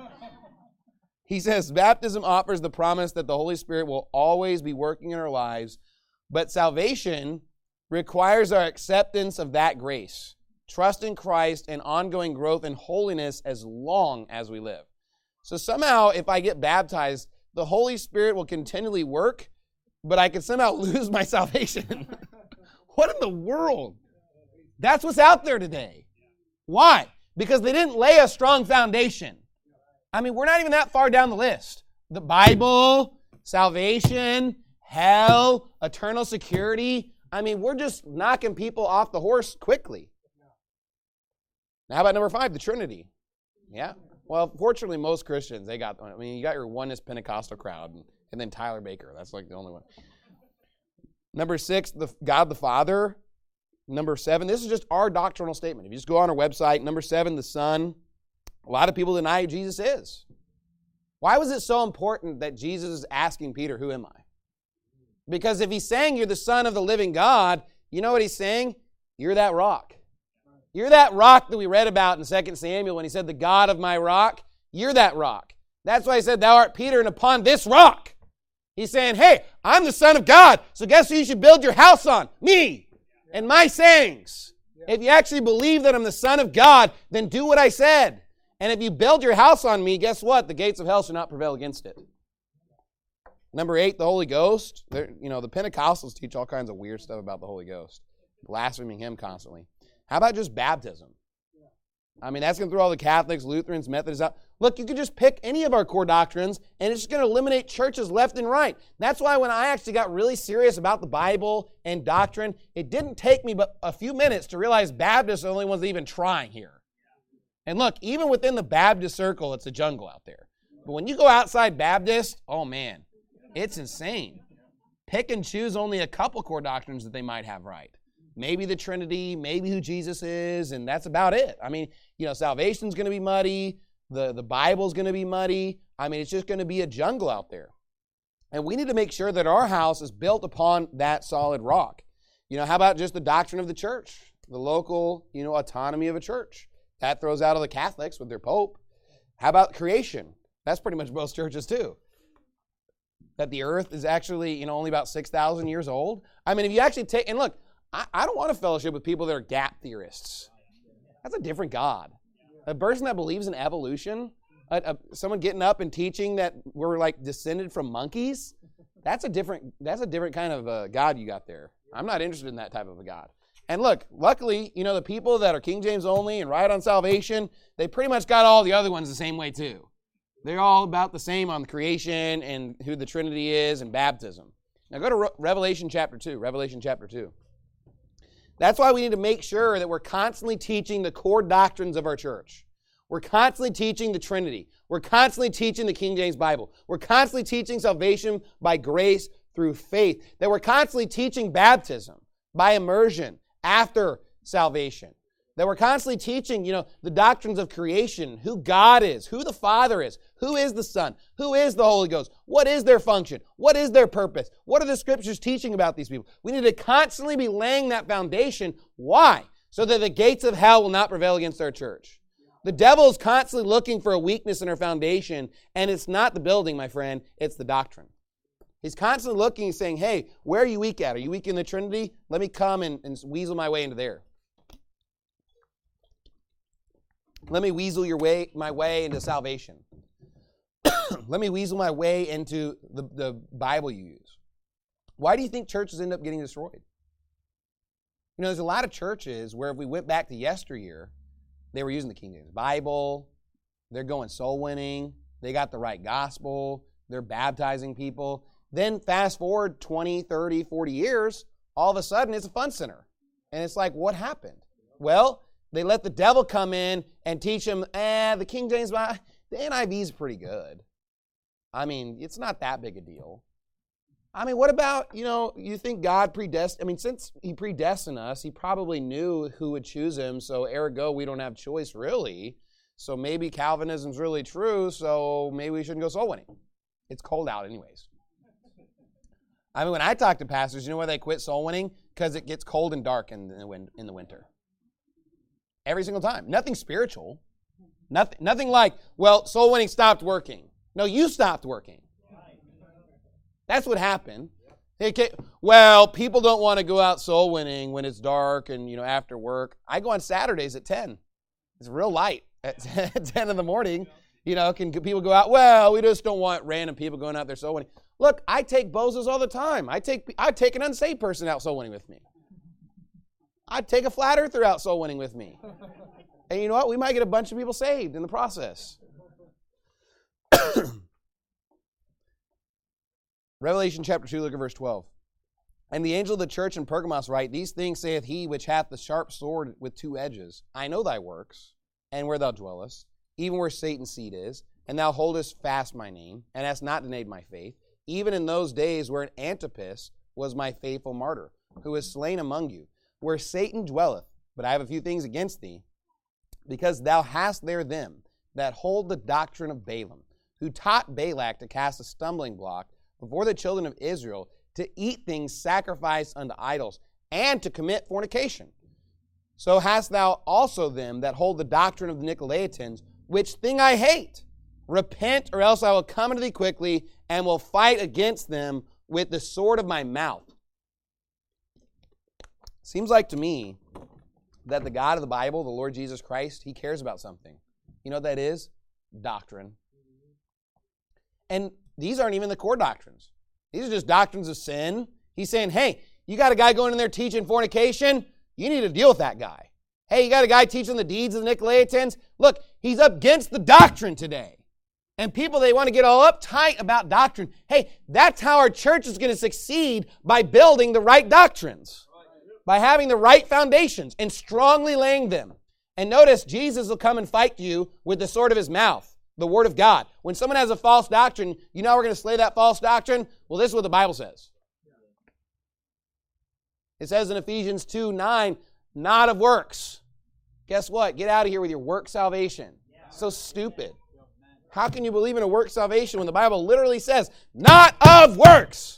A: He says, baptism offers the promise that the Holy Spirit will always be working in our lives, but salvation requires our acceptance of that grace, trust in Christ, and ongoing growth in holiness as long as we live. So somehow, if I get baptized, the Holy Spirit will continually work, but I could somehow lose my salvation. What in the world? That's what's out there today. Why? Because they didn't lay a strong foundation. I mean, we're not even that far down the list. The Bible, salvation, hell, eternal security. I mean, we're just knocking people off the horse quickly. Now, how about number 5, the Trinity? Yeah. Well, fortunately, most Christians, you got your oneness Pentecostal crowd, and then Tyler Baker. That's like the only one. Number 6, God the Father. Number 7, this is just our doctrinal statement. If you just go on our website, number 7, the Son. A lot of people deny who Jesus is. Why was it so important that Jesus is asking Peter, who am I? Because if he's saying you're the Son of the living God, you know what he's saying? You're that rock. You're that rock that we read about in 2 Samuel when he said, the God of my rock. You're that rock. That's why he said, thou art Peter, and upon this rock. He's saying, hey, I'm the Son of God, so guess who you should build your house on? Me and my sayings. If you actually believe that I'm the Son of God, then do what I said. And if you build your house on me, guess what? The gates of hell shall not prevail against it. Number 8, the Holy Ghost. The Pentecostals teach all kinds of weird stuff about the Holy Ghost, blaspheming him constantly. How about just baptism? I mean, that's going to throw all the Catholics, Lutherans, Methodists out. Look, you could just pick any of our core doctrines, and it's just going to eliminate churches left and right. That's why when I actually got really serious about the Bible and doctrine, it didn't take me but a few minutes to realize Baptists are the only ones that even trying here. And look, even within the Baptist circle, it's a jungle out there. But when you go outside Baptist, oh man, it's insane. Pick and choose only a couple core doctrines that they might have right. Maybe the Trinity, maybe who Jesus is, and that's about it. I mean, salvation's going to be muddy. The Bible's going to be muddy. I mean, it's just going to be a jungle out there. And we need to make sure that our house is built upon that solid rock. How about just the doctrine of the church? The local, autonomy of a church. That throws out all the Catholics with their Pope. How about creation? That's pretty much most churches too. That the earth is actually, only about 6,000 years old. I mean, if you actually take, and look, I don't want to fellowship with people that are gap theorists. That's a different God. A person that believes in evolution, someone getting up and teaching that we're like descended from monkeys, that's a different kind of God you got there. I'm not interested in that type of a God. And look, luckily, the people that are King James only and right on salvation, they pretty much got all the other ones the same way too. They're all about the same on creation and who the Trinity is and baptism. Now go to Revelation chapter 2. Revelation chapter 2. That's why we need to make sure that we're constantly teaching the core doctrines of our church. We're constantly teaching the Trinity. We're constantly teaching the King James Bible. We're constantly teaching salvation by grace through faith. That we're constantly teaching baptism by immersion after salvation. That we're constantly teaching, the doctrines of creation, who God is, who the Father is, who is the Son, who is the Holy Ghost, what is their function, what is their purpose, what are the Scriptures teaching about these people. We need to constantly be laying that foundation. Why? So that the gates of hell will not prevail against our church. The devil is constantly looking for a weakness in our foundation, and it's not the building, my friend, it's the doctrine. He's constantly looking and saying, hey, where are you weak at? Are you weak in the Trinity? Let me come and weasel my way into there. Let me weasel my way into salvation. Let me weasel my way into the Bible you use. Why do you think churches end up getting destroyed? There's a lot of churches where if we went back to yesteryear, they were using the King James Bible. They're going soul winning. They got the right gospel. They're baptizing people. Then fast forward 20, 30, 40 years, all of a sudden it's a fun center. And it's like, what happened? Well, they let the devil come in and teach them, the King James Bible, the NIV is pretty good. I mean, it's not that big a deal. I mean, what about, you think God since he predestined us, he probably knew who would choose him, so ergo, we don't have choice really. So maybe Calvinism's really true, so maybe we shouldn't go soul winning. It's cold out anyways. I mean, when I talk to pastors, you know why they quit soul winning? Because it gets cold and dark in the winter. Every single time. Nothing spiritual. Nothing like, well, soul winning stopped working. No, you stopped working. That's what happened. Well, people don't want to go out soul winning when it's dark and, after work. I go on Saturdays at 10. It's real light at 10 in the morning. Can people go out? Well, we just don't want random people going out there soul winning. Look, I take bozos all the time. I take an unsaved person out soul winning with me. I'd take a flat earther out soul winning with me. And you know what? We might get a bunch of people saved in the process. Revelation chapter 2, look at verse 12. And the angel of the church in Pergamos write, These things saith he which hath the sharp sword with two edges. I know thy works, and where thou dwellest, even where Satan's seat is, and thou holdest fast my name, and hast not denied my faith, even in those days where Antipas was my faithful martyr, who was slain among you, where Satan dwelleth. But I have a few things against thee, because thou hast there them that hold the doctrine of Balaam, who taught Balak to cast a stumbling block before the children of Israel, to eat things sacrificed unto idols, and to commit fornication. So hast thou also them that hold the doctrine of the Nicolaitans, which thing I hate. Repent, or else I will come unto thee quickly, and will fight against them with the sword of my mouth. Seems like to me that the God of the Bible, the Lord Jesus Christ, he cares about something. You know what that is? Doctrine. And these aren't even the core doctrines. These are just doctrines of sin. He's saying, hey, you got a guy going in there teaching fornication? You need to deal with that guy. Hey, you got a guy teaching the deeds of the Nicolaitans? Look, he's up against the doctrine today. And people, they want to get all uptight about doctrine. Hey, that's how our church is going to succeed, by building the right doctrines, by having the right foundations and strongly laying them. And notice, Jesus will come and fight you with the sword of his mouth, the word of God. When someone has a false doctrine, you know how we're going to slay that false doctrine? Well, this is what the Bible says. It says in Ephesians 2:9, not of works. Guess what? Get out of here with your work salvation. So stupid. How can you believe in a work salvation when the Bible literally says, not of works?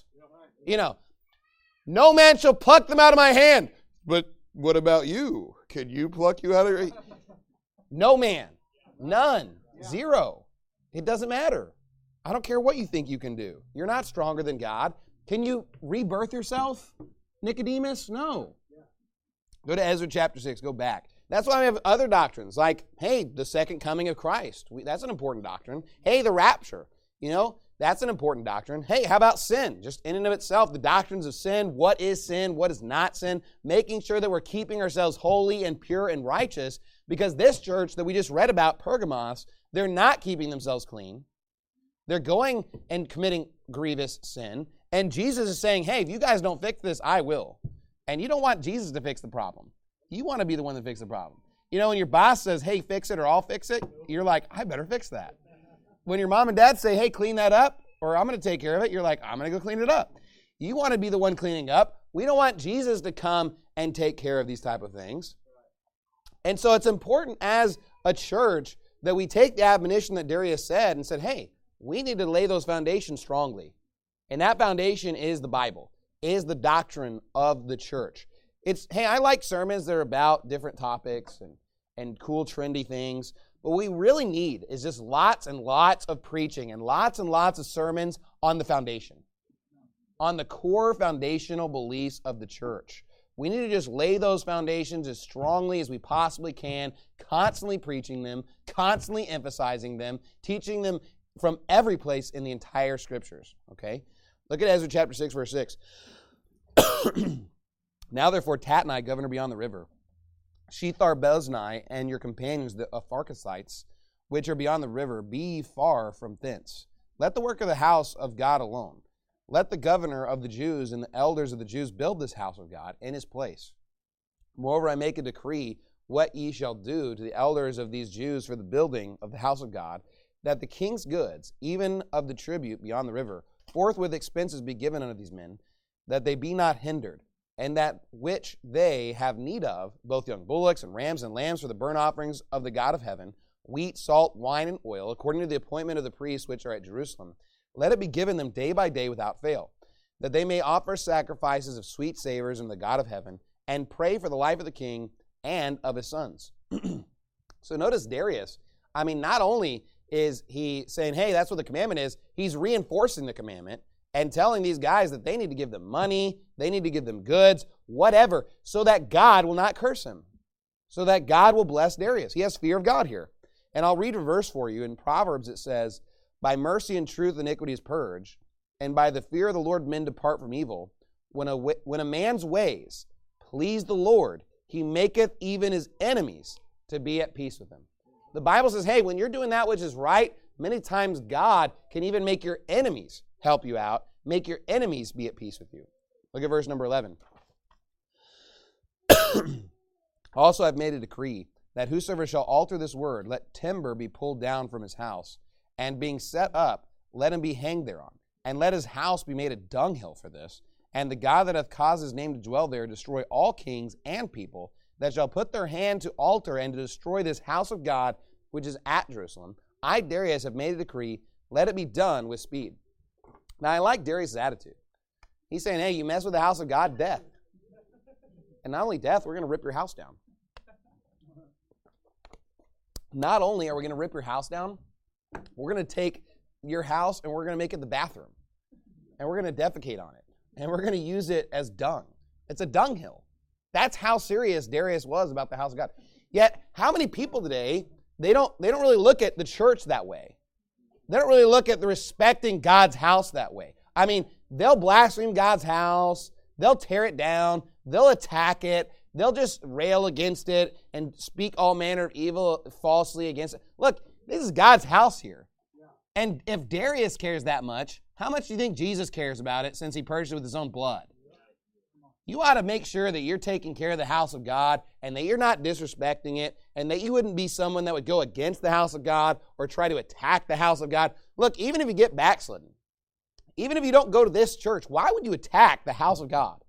A: No man shall pluck them out of my hand. But what about you? Can you pluck you out of? No man. None. Zero. It doesn't matter. I don't care what you think you can do. You're not stronger than God. Can you rebirth yourself, Nicodemus? No. Go to Ezra chapter 6. Go back. That's why we have other doctrines like, hey, the second coming of Christ. That's an important doctrine. Hey, the rapture. That's an important doctrine. Hey, how about sin? Just in and of itself, the doctrines of sin. What is sin? What is not sin? Making sure that we're keeping ourselves holy and pure and righteous, because this church that we just read about, Pergamos, they're not keeping themselves clean. They're going and committing grievous sin. And Jesus is saying, hey, if you guys don't fix this, I will. And you don't want Jesus to fix the problem. You want to be the one that fixes the problem. When your boss says, hey, fix it or I'll fix it, you're like, I better fix that. When your mom and dad say, hey, clean that up, or I'm going to take care of it, you're like, I'm going to go clean it up. You want to be the one cleaning up. We don't want Jesus to come and take care of these type of things. And so it's important as a church that we take the admonition that Darius said and said, hey, we need to lay those foundations strongly. And that foundation is the Bible, is the doctrine of the church. Hey, I like sermons that are about different topics and cool, trendy things. But what we really need is just lots and lots of preaching and lots of sermons on the foundation, on the core foundational beliefs of the church. We need to just lay those foundations as strongly as we possibly can, constantly preaching them, constantly emphasizing them, teaching them from every place in the entire Scriptures. Okay? Look at Ezra chapter 6, verse 6. Now therefore Tatnai, governor beyond the river, Shethar-Boznai, and your companions, the Apharcasites, which are beyond the river, be ye far from thence. Let the work of the house of God alone. Let the governor of the Jews and the elders of the Jews build this house of God in his place. Moreover, I make a decree what ye shall do to the elders of these Jews for the building of the house of God, that the king's goods, even of the tribute beyond the river, forthwith expenses be given unto these men, that they be not hindered, and that which they have need of, both young bullocks and rams and lambs for the burnt offerings of the God of heaven, wheat, salt, wine, and oil, according to the appointment of the priests which are at Jerusalem, let it be given them day by day without fail. that they may offer sacrifices of sweet savors in the God of heaven, and pray for the life of the king and of his sons. So notice Darius, not only is he saying, hey, that's what the commandment is, he's reinforcing the commandment and telling these guys that they need to give them money, they need to give them goods, whatever, so that God will not curse him, so that God will bless Darius. He has fear of God here. And I'll read a verse for you. In Proverbs it says, by mercy and truth iniquity is purged, and by the fear of the Lord men depart from evil. When a man's ways please the Lord, he maketh even his enemies to be at peace with him. The Bible says, hey, when you're doing that which is right, many times God can even make your enemies help you out, make your enemies be at peace with you. Look at verse number 11. Also I've made a decree that whosoever shall alter this word, let timber be pulled down from his house, and being set up, let him be hanged thereon, and let his house be made a dunghill for this. And the God that hath caused his name to dwell there destroy all kings and people that shall put their hand to alter and to destroy this house of God, which is at Jerusalem. I, Darius, have made a decree, let it be done with speed. Now, I like Darius' attitude. He's saying, hey, you mess with the house of God, death. And not only death, we're going to rip your house down. Not only are we going to rip your house down, we're going to take your house and we're going to make it the bathroom. And we're going to defecate on it. And we're going to use it as dung. It's a dunghill. That's how serious Darius was about the house of God. Yet, how many people today, they don't really look at the church that way. They don't really look at the respecting God's house that way. They'll blaspheme God's house. They'll tear it down. They'll attack it. They'll just rail against it and speak all manner of evil falsely against it. Look, this is God's house here. And if Darius cares that much, how much do you think Jesus cares about it since he purchased it with his own blood? You ought to make sure that you're taking care of the house of God and that you're not disrespecting it and that you wouldn't be someone that would go against the house of God or try to attack the house of God. Look, even if you get backslidden, even if you don't go to this church, why would you attack the house of God?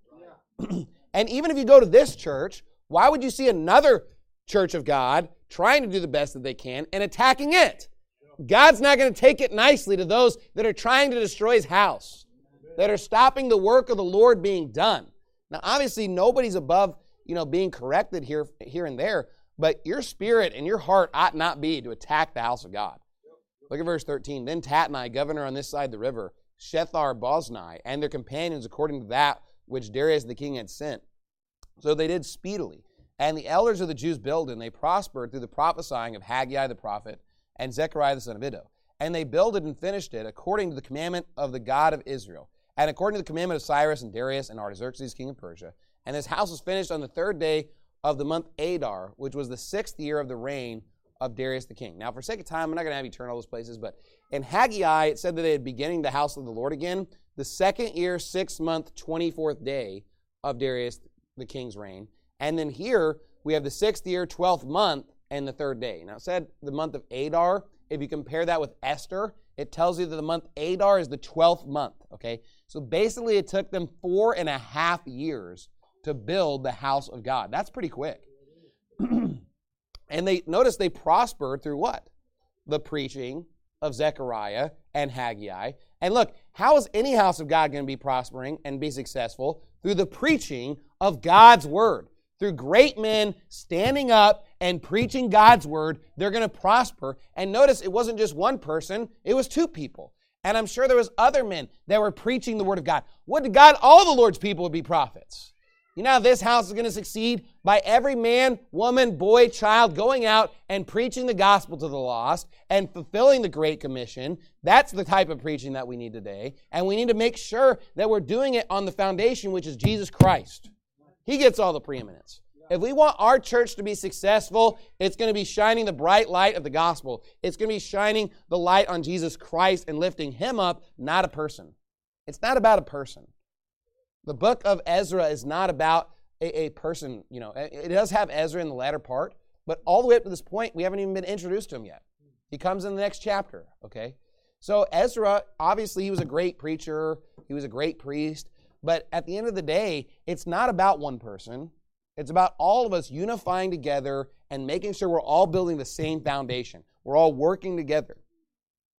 A: And even if you go to this church, why would you see another church of God trying to do the best that they can and attacking it? God's not going to take it nicely to those that are trying to destroy his house, that are stopping the work of the Lord being done. Now, obviously, nobody's above, being corrected here and there, but your spirit and your heart ought not be to attack the house of God. Look at verse 13. Then Tatnai, governor on this side of the river, Shethar-Boznai, and their companions according to that which Darius the king had sent. So they did speedily. And the elders of the Jews builded, and they prospered through the prophesying of Haggai the prophet and Zechariah the son of Iddo. And they builded and finished it according to the commandment of the God of Israel, and according to the commandment of Cyrus and Darius and Artaxerxes king of Persia. And this house was finished on the 3rd day of the month Adar, which was the 6th year of the reign of Darius the king. Now, for sake of time, I'm not going to have you turn all those places, but in Haggai, it said that they had beginning the house of the Lord again, the 2nd year, 6th month, 24th day of Darius the king's reign. And then here, we have the 6th year, 12th month, and the 3rd day. Now, it said the month of Adar. If you compare that with Esther, it tells you that the month Adar is the 12th month, okay? So basically, it took them 4.5 years to build the house of God. That's pretty quick. And they prospered through what? The preaching of Zechariah and Haggai. And look, how is any house of God going to be prospering and be successful? Through the preaching of God's word. Through great men standing up and preaching God's word, they're going to prosper. And notice it wasn't just one person, it was 2 people. And I'm sure there was other men that were preaching the word of God. Would to God all the Lord's people would be prophets. You know how this house is going to succeed? By every man, woman, boy, child going out and preaching the gospel to the lost and fulfilling the Great Commission. That's the type of preaching that we need today. And we need to make sure that we're doing it on the foundation, which is Jesus Christ. He gets all the preeminence. If we want our church to be successful, it's going to be shining the bright light of the gospel. It's going to be shining the light on Jesus Christ and lifting him up, not a person. It's not about a person. The book of Ezra is not about a person. It does have Ezra in the latter part, but all the way up to this point, we haven't even been introduced to him yet. He comes in the next chapter, okay? So Ezra, obviously, he was a great preacher. He was a great priest. But at the end of the day, it's not about one person. It's about all of us unifying together and making sure we're all building the same foundation. We're all working together.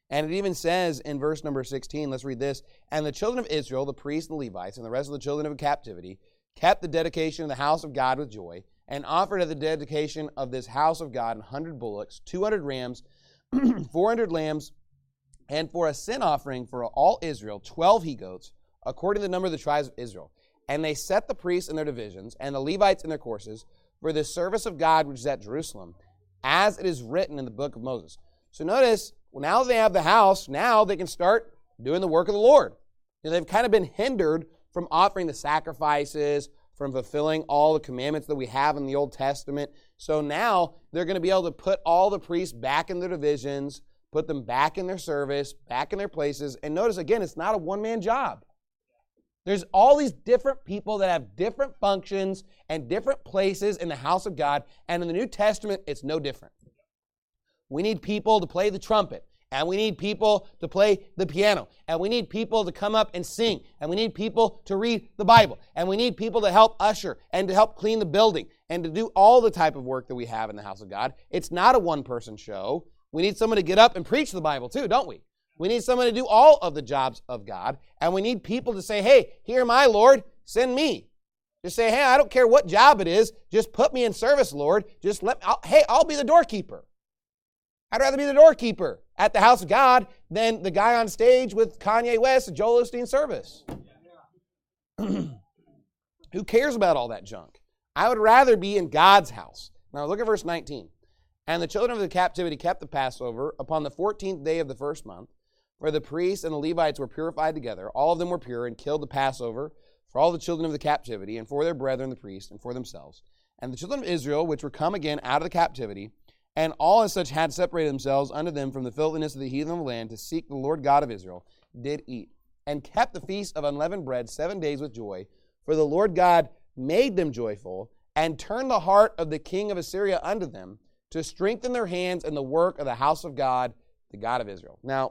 A: And it even says in verse number 16, let's read this, and the children of Israel, the priests and the Levites, and the rest of the children of captivity, kept the dedication of the house of God with joy, and offered at the dedication of this house of God 100 bullocks, 200 rams, 400 lambs, and for a sin offering for all Israel, 12 he-goats, according to the number of the tribes of Israel. And they set the priests in their divisions, and the Levites in their courses, for the service of God which is at Jerusalem, as it is written in the book of Moses. So notice, now they have the house, now they can start doing the work of the Lord. They've kind of been hindered from offering the sacrifices, from fulfilling all the commandments that we have in the Old Testament. So now they're going to be able to put all the priests back in their divisions, put them back in their service, back in their places. And notice, again, it's not a one-man job. There's all these different people that have different functions and different places in the house of God. And in the New Testament, it's no different. We need people to play the trumpet. And we need people to play the piano. And we need people to come up and sing. And we need people to read the Bible. And we need people to help usher and to help clean the building and to do all the type of work that we have in the house of God. It's not a one-person show. We need someone to get up and preach the Bible too, don't we? We need someone to do all of the jobs of God. And we need people to say, hey, here am I, Lord, send me. Just say, hey, I don't care what job it is. Just put me in service, Lord. Just I'll be the doorkeeper. I'd rather be the doorkeeper at the house of God than the guy on stage with Kanye West and Joel Osteen service. Who cares about all that junk? I would rather be in God's house. Now look at verse 19. And the children of the captivity kept the Passover upon the 14th day of the first month, for the priests and the Levites were purified together. All of them were pure and killed the Passover for all the children of the captivity and for their brethren the priests and for themselves. And the children of Israel, which were come again out of the captivity, and all as such had separated themselves unto them from the filthiness of the heathen of the land to seek the Lord God of Israel, did eat, and kept the feast of unleavened bread 7 days with joy, for the Lord God made them joyful, and turned the heart of the king of Assyria unto them, to strengthen their hands in the work of the house of God, the God of Israel. Now,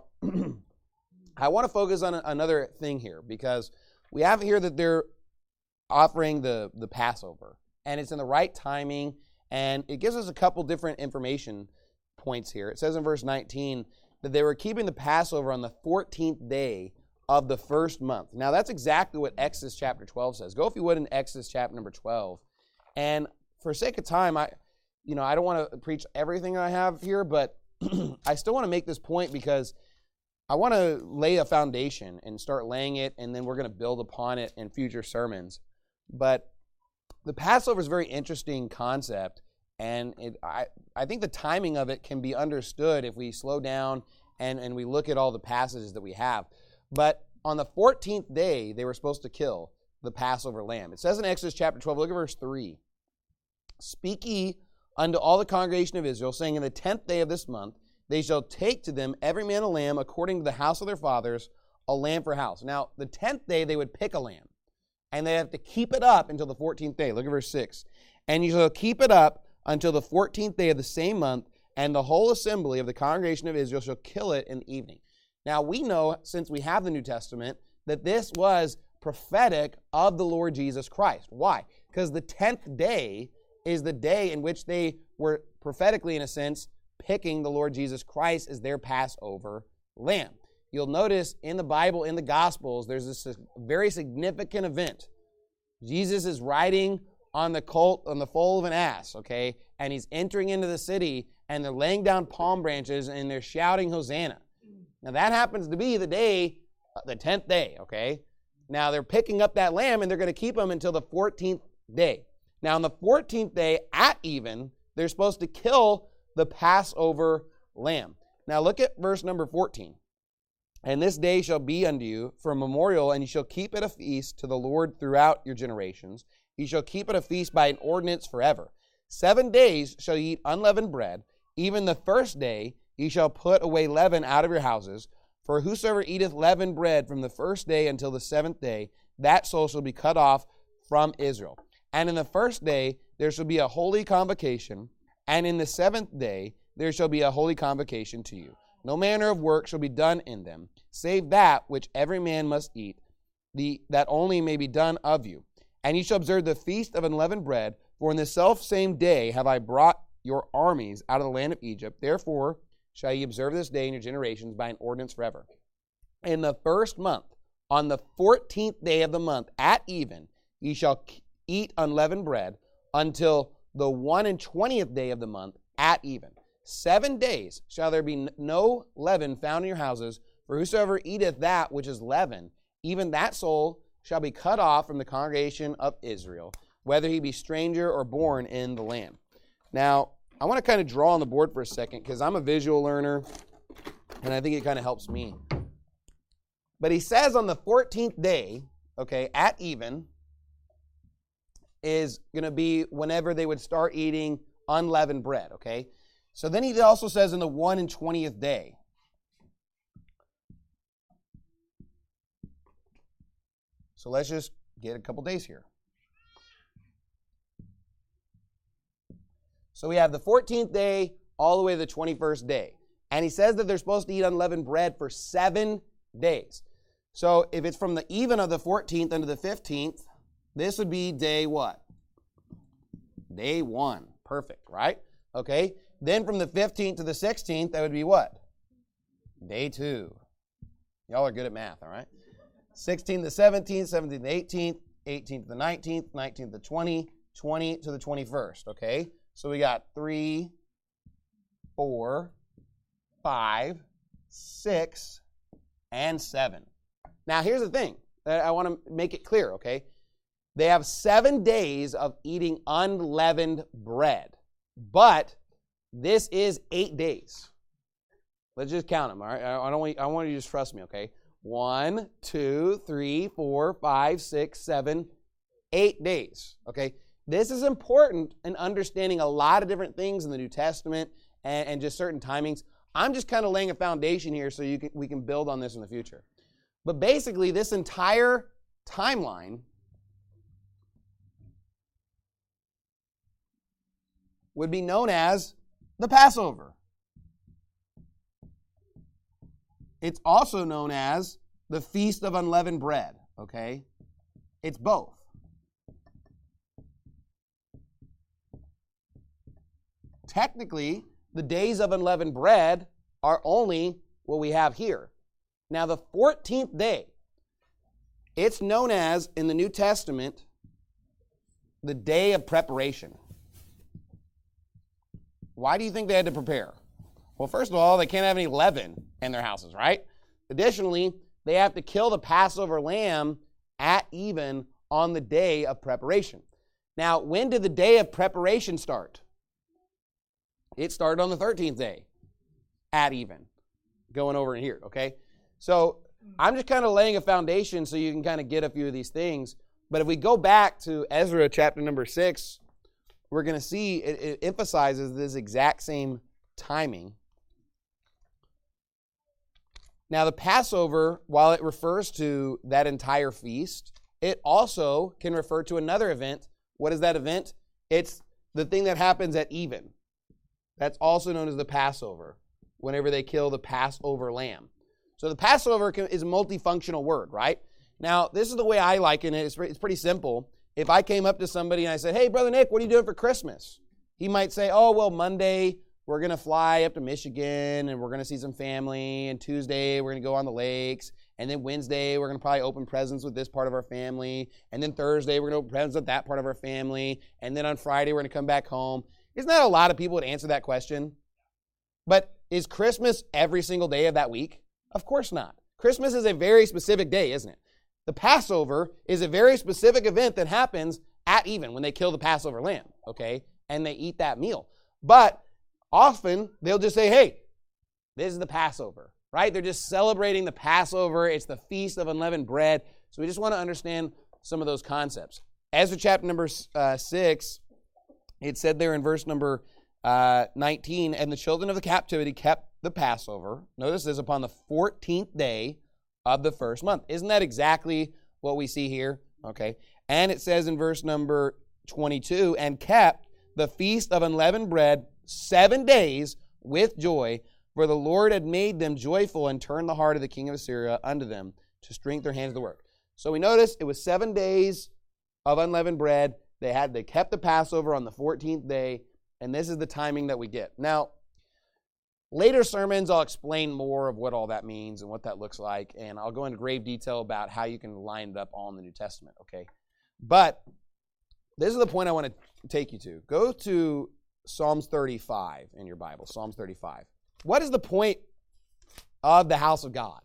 A: I want to focus on another thing here, because we have here that they're offering the Passover, and it's in the right timing, and it gives us a couple different information points here. It says in verse 19 that they were keeping the Passover on the 14th day of the first month. Now, that's exactly what Exodus chapter 12 says. Go, if you would, in Exodus chapter number 12. And for sake of time, I don't want to preach everything I have here, but I still want to make this point because I want to lay a foundation and start laying it, and then we're going to build upon it in future sermons. But the Passover is a very interesting concept, and I think the timing of it can be understood if we slow down and we look at all the passages that we have. But on the 14th day, they were supposed to kill the Passover lamb. It says in Exodus chapter 12, look at verse 3. Speak ye unto all the congregation of Israel, saying, in the 10th day of this month, they shall take to them every man a lamb according to the house of their fathers, a lamb for house. Now, the 10th day, they would pick a lamb, and they have to keep it up until the 14th day. Look at verse 6. And you shall keep it up until the 14th day of the same month, and the whole assembly of the congregation of Israel shall kill it in the evening. Now, we know, since we have the New Testament, that this was prophetic of the Lord Jesus Christ. Why? Because the 10th day is the day in which they were prophetically, in a sense, picking the Lord Jesus Christ as their Passover lamb. You'll notice in the Bible, in the Gospels, there's this very significant event. Jesus is riding on the foal of an ass, okay? And he's entering into the city, and they're laying down palm branches, and they're shouting, Hosanna. Now, that happens to be the day, the 10th day, okay? Now, they're picking up that lamb, and they're going to keep him until the 14th day. Now, on the 14th day, at even, they're supposed to kill the Passover lamb. Now, look at verse number 14. And this day shall be unto you for a memorial, and you shall keep it a feast to the Lord throughout your generations. You shall keep it a feast by an ordinance forever. 7 days shall ye eat unleavened bread. Even the first day ye shall put away leaven out of your houses. For whosoever eateth leavened bread from the first day until the 7th day, that soul shall be cut off from Israel. And in the first day there shall be a holy convocation, and in the 7th day there shall be a holy convocation to you. No manner of work shall be done in them, save that which every man must eat, that only may be done of you. And ye shall observe the feast of unleavened bread, for in the selfsame day have I brought your armies out of the land of Egypt. Therefore shall ye observe this day in your generations by an ordinance forever. In the first month, on the 14th day of the month, at even, ye shall eat unleavened bread until the 21st day of the month, at even. 7 days shall there be no leaven found in your houses, for whosoever eateth that which is leavened, even that soul shall be cut off from the congregation of Israel, whether he be stranger or born in the land. Now, I want to kind of draw on the board for a second because I'm a visual learner, and I think it kind of helps me. But he says on the 14th day, okay, at even, is going to be whenever they would start eating unleavened bread, okay? So then he also says in the 21st day. So let's just get a couple days here. So we have the 14th day all the way to the 21st day. And he says that they're supposed to eat unleavened bread for 7 days. So if it's from the even of the 14th unto the 15th, this would be day what? Day 1. Perfect, right? Okay. Then from the 15th to the 16th, that would be what? Day 2. Y'all are good at math, all right? 16th to 17th, 17th to 18th, 18th to the 19th, 19th to 20, 20 to the 21st, okay? So we got 3, 4, 5, 6, and 7. Now, here's the thing. I want to make it clear, okay? They have 7 days of eating unleavened bread, but this is 8 days. Let's just count them, all right? I want you to just trust me, okay? 1, 2, 3, 4, 5, 6, 7, 8 days, okay? This is important in understanding a lot of different things in the New Testament and just certain timings. I'm just kind of laying a foundation here so we can build on this in the future. But basically, this entire timeline would be known as the Passover. It's also known as the Feast of Unleavened Bread, okay? It's both. Technically, the days of unleavened bread are only what we have here. Now, the 14th day, it's known as, in the New Testament, the day of preparation. Why do you think they had to prepare? Well, first of all, they can't have any leaven in their houses, right? Additionally, they have to kill the Passover lamb at even on the day of preparation. Now, when did the day of preparation start? It started on the 13th day at even, going over in here, okay? So I'm just kind of laying a foundation so you can kind of get a few of these things. But if we go back to Ezra chapter number 6, we're going to see it emphasizes this exact same timing. Now, the Passover, while it refers to that entire feast, it also can refer to another event. What is that event? It's the thing that happens at even. That's also known as the Passover, whenever they kill the Passover lamb. So the Passover is a multifunctional word, right? Now, this is the way I liken it. It's pretty simple. If I came up to somebody and I said, hey, Brother Nick, what are you doing for Christmas? He might say, oh, well, Monday, we're going to fly up to Michigan, and we're going to see some family, and Tuesday, we're going to go on the lakes, and then Wednesday, we're going to probably open presents with this part of our family, and then Thursday, we're going to open presents with that part of our family, and then on Friday, we're going to come back home. Isn't that a lot of people would answer that question? But is Christmas every single day of that week? Of course not. Christmas is a very specific day, isn't it? The Passover is a very specific event that happens at even when they kill the Passover lamb, okay? And they eat that meal. But often they'll just say, hey, this is the Passover, right? They're just celebrating the Passover. It's the Feast of Unleavened Bread. So we just want to understand some of those concepts. Ezra chapter number 6, it said there in verse number 19, and the children of the captivity kept the Passover. Notice this, upon the 14th day of the first month. Isn't that exactly what we see here? Okay. And it says in verse number 22, and kept the Feast of Unleavened Bread 7 days with joy, for the Lord had made them joyful and turned the heart of the king of Assyria unto them to strengthen their hands to work. So we notice it was 7 days of unleavened bread. They kept the Passover on the 14th day, and this is the timing that we get. Now, Later sermons, I'll explain more of what all that means and what that looks like, and I'll go into grave detail about how you can line it up all in the New Testament, okay? But this is the point I want to take you to. Go to Psalms 35 in your Bible, Psalms 35. What is the point of the house of God?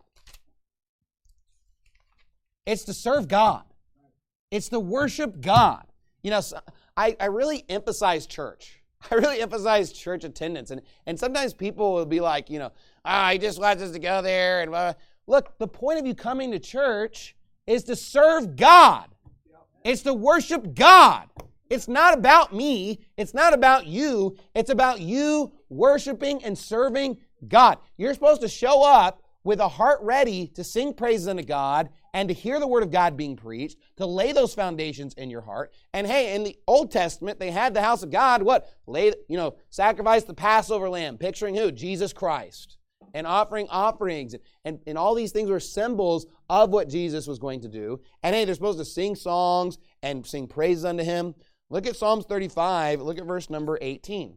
A: It's to serve God. It's to worship God. You know, I really emphasize church. I really emphasize church attendance. And sometimes people will be like, you know, he just wants us to go there. And blah. Look, the point of you coming to church is to serve God. It's to worship God. It's not about me. It's not about you. It's about you worshiping and serving God. You're supposed to show up with a heart ready to sing praises unto God and to hear the word of God being preached, to lay those foundations in your heart. And hey, in the Old Testament, they had the house of God, sacrifice the Passover lamb, picturing who? Jesus Christ. And offering offerings. And all these things were symbols of what Jesus was going to do. And hey, they're supposed to sing songs and sing praises unto him. Look at Psalms 35. Look at verse number 18.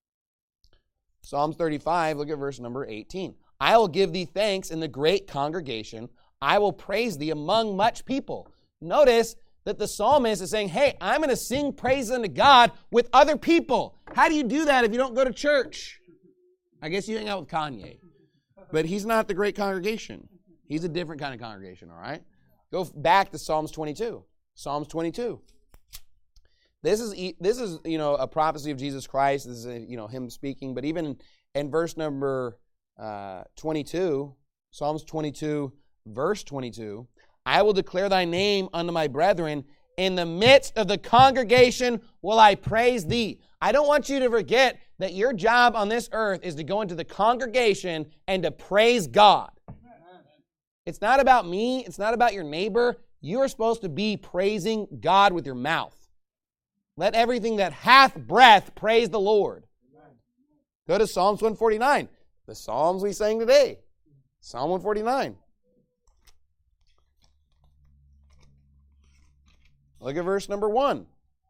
A: Psalms 35, look at verse number 18. I will give thee thanks in the great congregation. I will praise thee among much people. Notice that the psalmist is saying, hey, I'm going to sing praise unto God with other people. How do you do that if you don't go to church? I guess you hang out with Kanye. But he's not the great congregation. He's a different kind of congregation, all right? Go back to Psalms 22. Psalms 22. This is a prophecy of Jesus Christ. This is him speaking. But even in verse number 22, Psalms 22, verse 22, I will declare thy name unto my brethren. In the midst of the congregation will I praise thee. I don't want you to forget that your job on this earth is to go into the congregation and to praise God. It's not about me. It's not about your neighbor. You are supposed to be praising God with your mouth. Let everything that hath breath praise the Lord. Go to Psalms 149. The Psalms we sang today. Psalm 149. Look at verse number 1.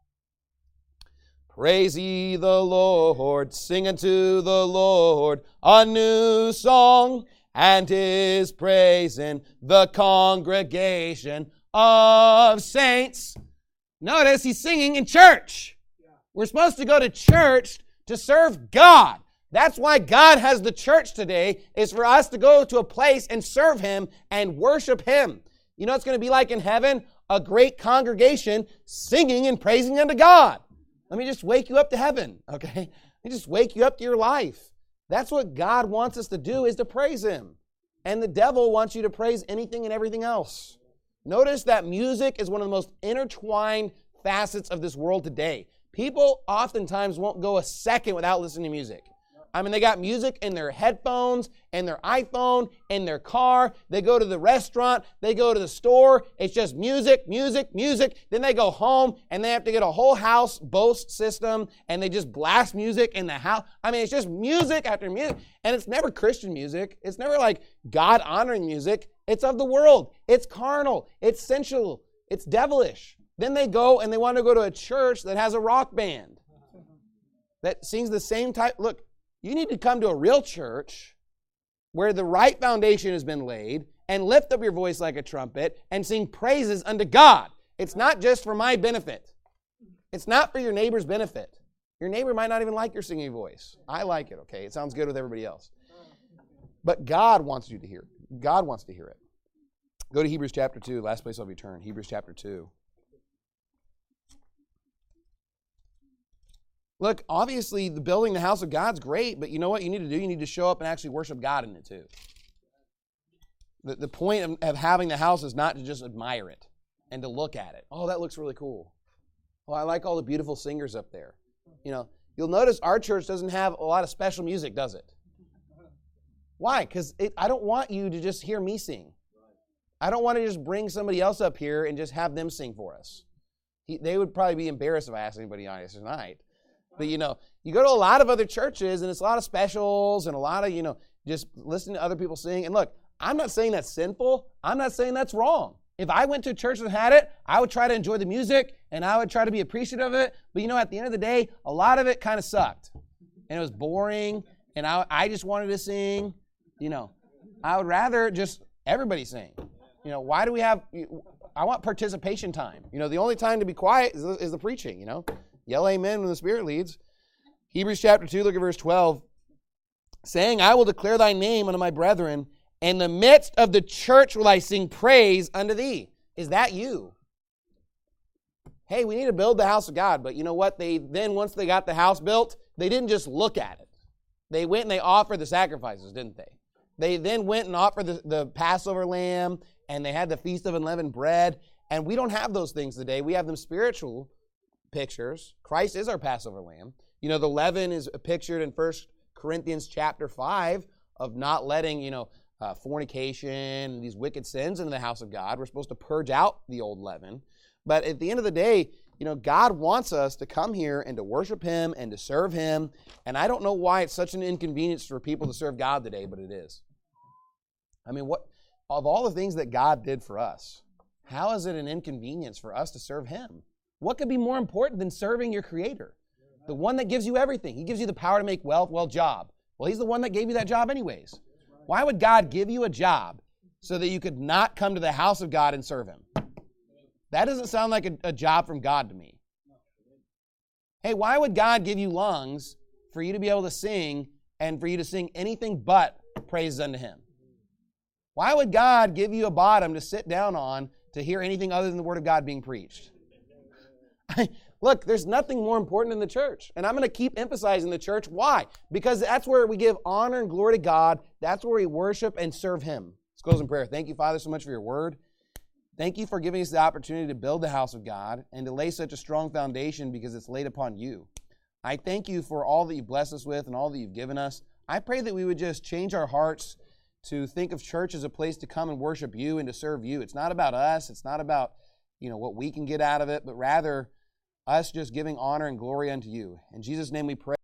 A: Praise ye the Lord, sing unto the Lord a new song, and his praise in the congregation of saints. Notice he's singing in church. We're supposed to go to church to serve God. That's why God has the church today, is for us to go to a place and serve him and worship him. You know what it's going to be like in heaven? A great congregation singing and praising unto God. Let me just wake you up to heaven, okay? Let me just wake you up to your life. That's what God wants us to do, is to praise him. And the devil wants you to praise anything and everything else. Notice that music is one of the most intertwined facets of this world today. People oftentimes won't go a second without listening to music. I mean, they got music in their headphones, in their iPhone, in their car. They go to the restaurant. They go to the store. It's just music, music, music. Then they go home, and they have to get a whole house Bose system, and they just blast music in the house. I mean, it's just music after music. And it's never Christian music. It's never like God-honoring music. It's of the world. It's carnal. It's sensual. It's devilish. Then they go, and they want to go to a church that has a rock band that sings the same type. Look, you need to come to a real church where the right foundation has been laid and lift up your voice like a trumpet and sing praises unto God. It's not just for my benefit. It's not for your neighbor's benefit. Your neighbor might not even like your singing voice. I like it, okay? It sounds good with everybody else. But God wants you to hear it. God wants to hear it. Go to Hebrews chapter 2. Last place I'll be turned. Hebrews chapter 2. Look, obviously, the building the house of God's great, but you know what you need to do? You need to show up and actually worship God in it too. The point of having the house is not to just admire it and to look at it. Oh, that looks really cool. Oh, I like all the beautiful singers up there. You know, you'll notice our church doesn't have a lot of special music, does it? Why? Because I don't want you to just hear me sing. I don't want to just bring somebody else up here and just have them sing for us. They would probably be embarrassed if I asked anybody on this tonight. But, you know, you go to a lot of other churches, and it's a lot of specials and a lot of, just listening to other people sing. And look, I'm not saying that's sinful. I'm not saying that's wrong. If I went to a church that had it, I would try to enjoy the music, and I would try to be appreciative of it. But, at the end of the day, a lot of it kind of sucked. And it was boring, and I just wanted to sing, I would rather just everybody sing. Why do we have, I want participation time. The only time to be quiet is the preaching, Yell amen when the Spirit leads. Hebrews chapter 2, look at verse 12. Saying, I will declare thy name unto my brethren. In the midst of the church will I sing praise unto thee. Is that you? Hey, we need to build the house of God. But you know what? Once they got the house built, they didn't just look at it. They went and they offered the sacrifices, didn't they? They then went and offered the Passover lamb, and they had the Feast of Unleavened Bread. And we don't have those things today. We have them spiritual pictures. Christ is our Passover lamb. The leaven is pictured in 1 Corinthians chapter 5 of not letting, fornication and these wicked sins into the house of God. We're supposed to purge out the old leaven. But at the end of the day, God wants us to come here and to worship Him and to serve Him. And I don't know why it's such an inconvenience for people to serve God today, but it is. I mean, of all the things that God did for us, how is it an inconvenience for us to serve Him? What could be more important than serving your Creator? The one that gives you everything. He gives you the power to make wealth. Well, job. Well, He's the one that gave you that job anyways. Why would God give you a job so that you could not come to the house of God and serve Him? That doesn't sound like a job from God to me. Hey, why would God give you lungs for you to be able to sing and for you to sing anything but praises unto Him? Why would God give you a bottom to sit down on to hear anything other than the Word of God being preached? Look, there's nothing more important in the church. And I'm going to keep emphasizing the church. Why? Because that's where we give honor and glory to God. That's where we worship and serve Him. Let's close in prayer. Thank you, Father, so much for your word. Thank you for giving us the opportunity to build the house of God and to lay such a strong foundation because it's laid upon you. I thank you for all that you've blessed us with and all that you've given us. I pray that we would just change our hearts to think of church as a place to come and worship you and to serve you. It's not about us. It's not about, what we can get out of it, but rather us just giving honor and glory unto you. In Jesus' name we pray.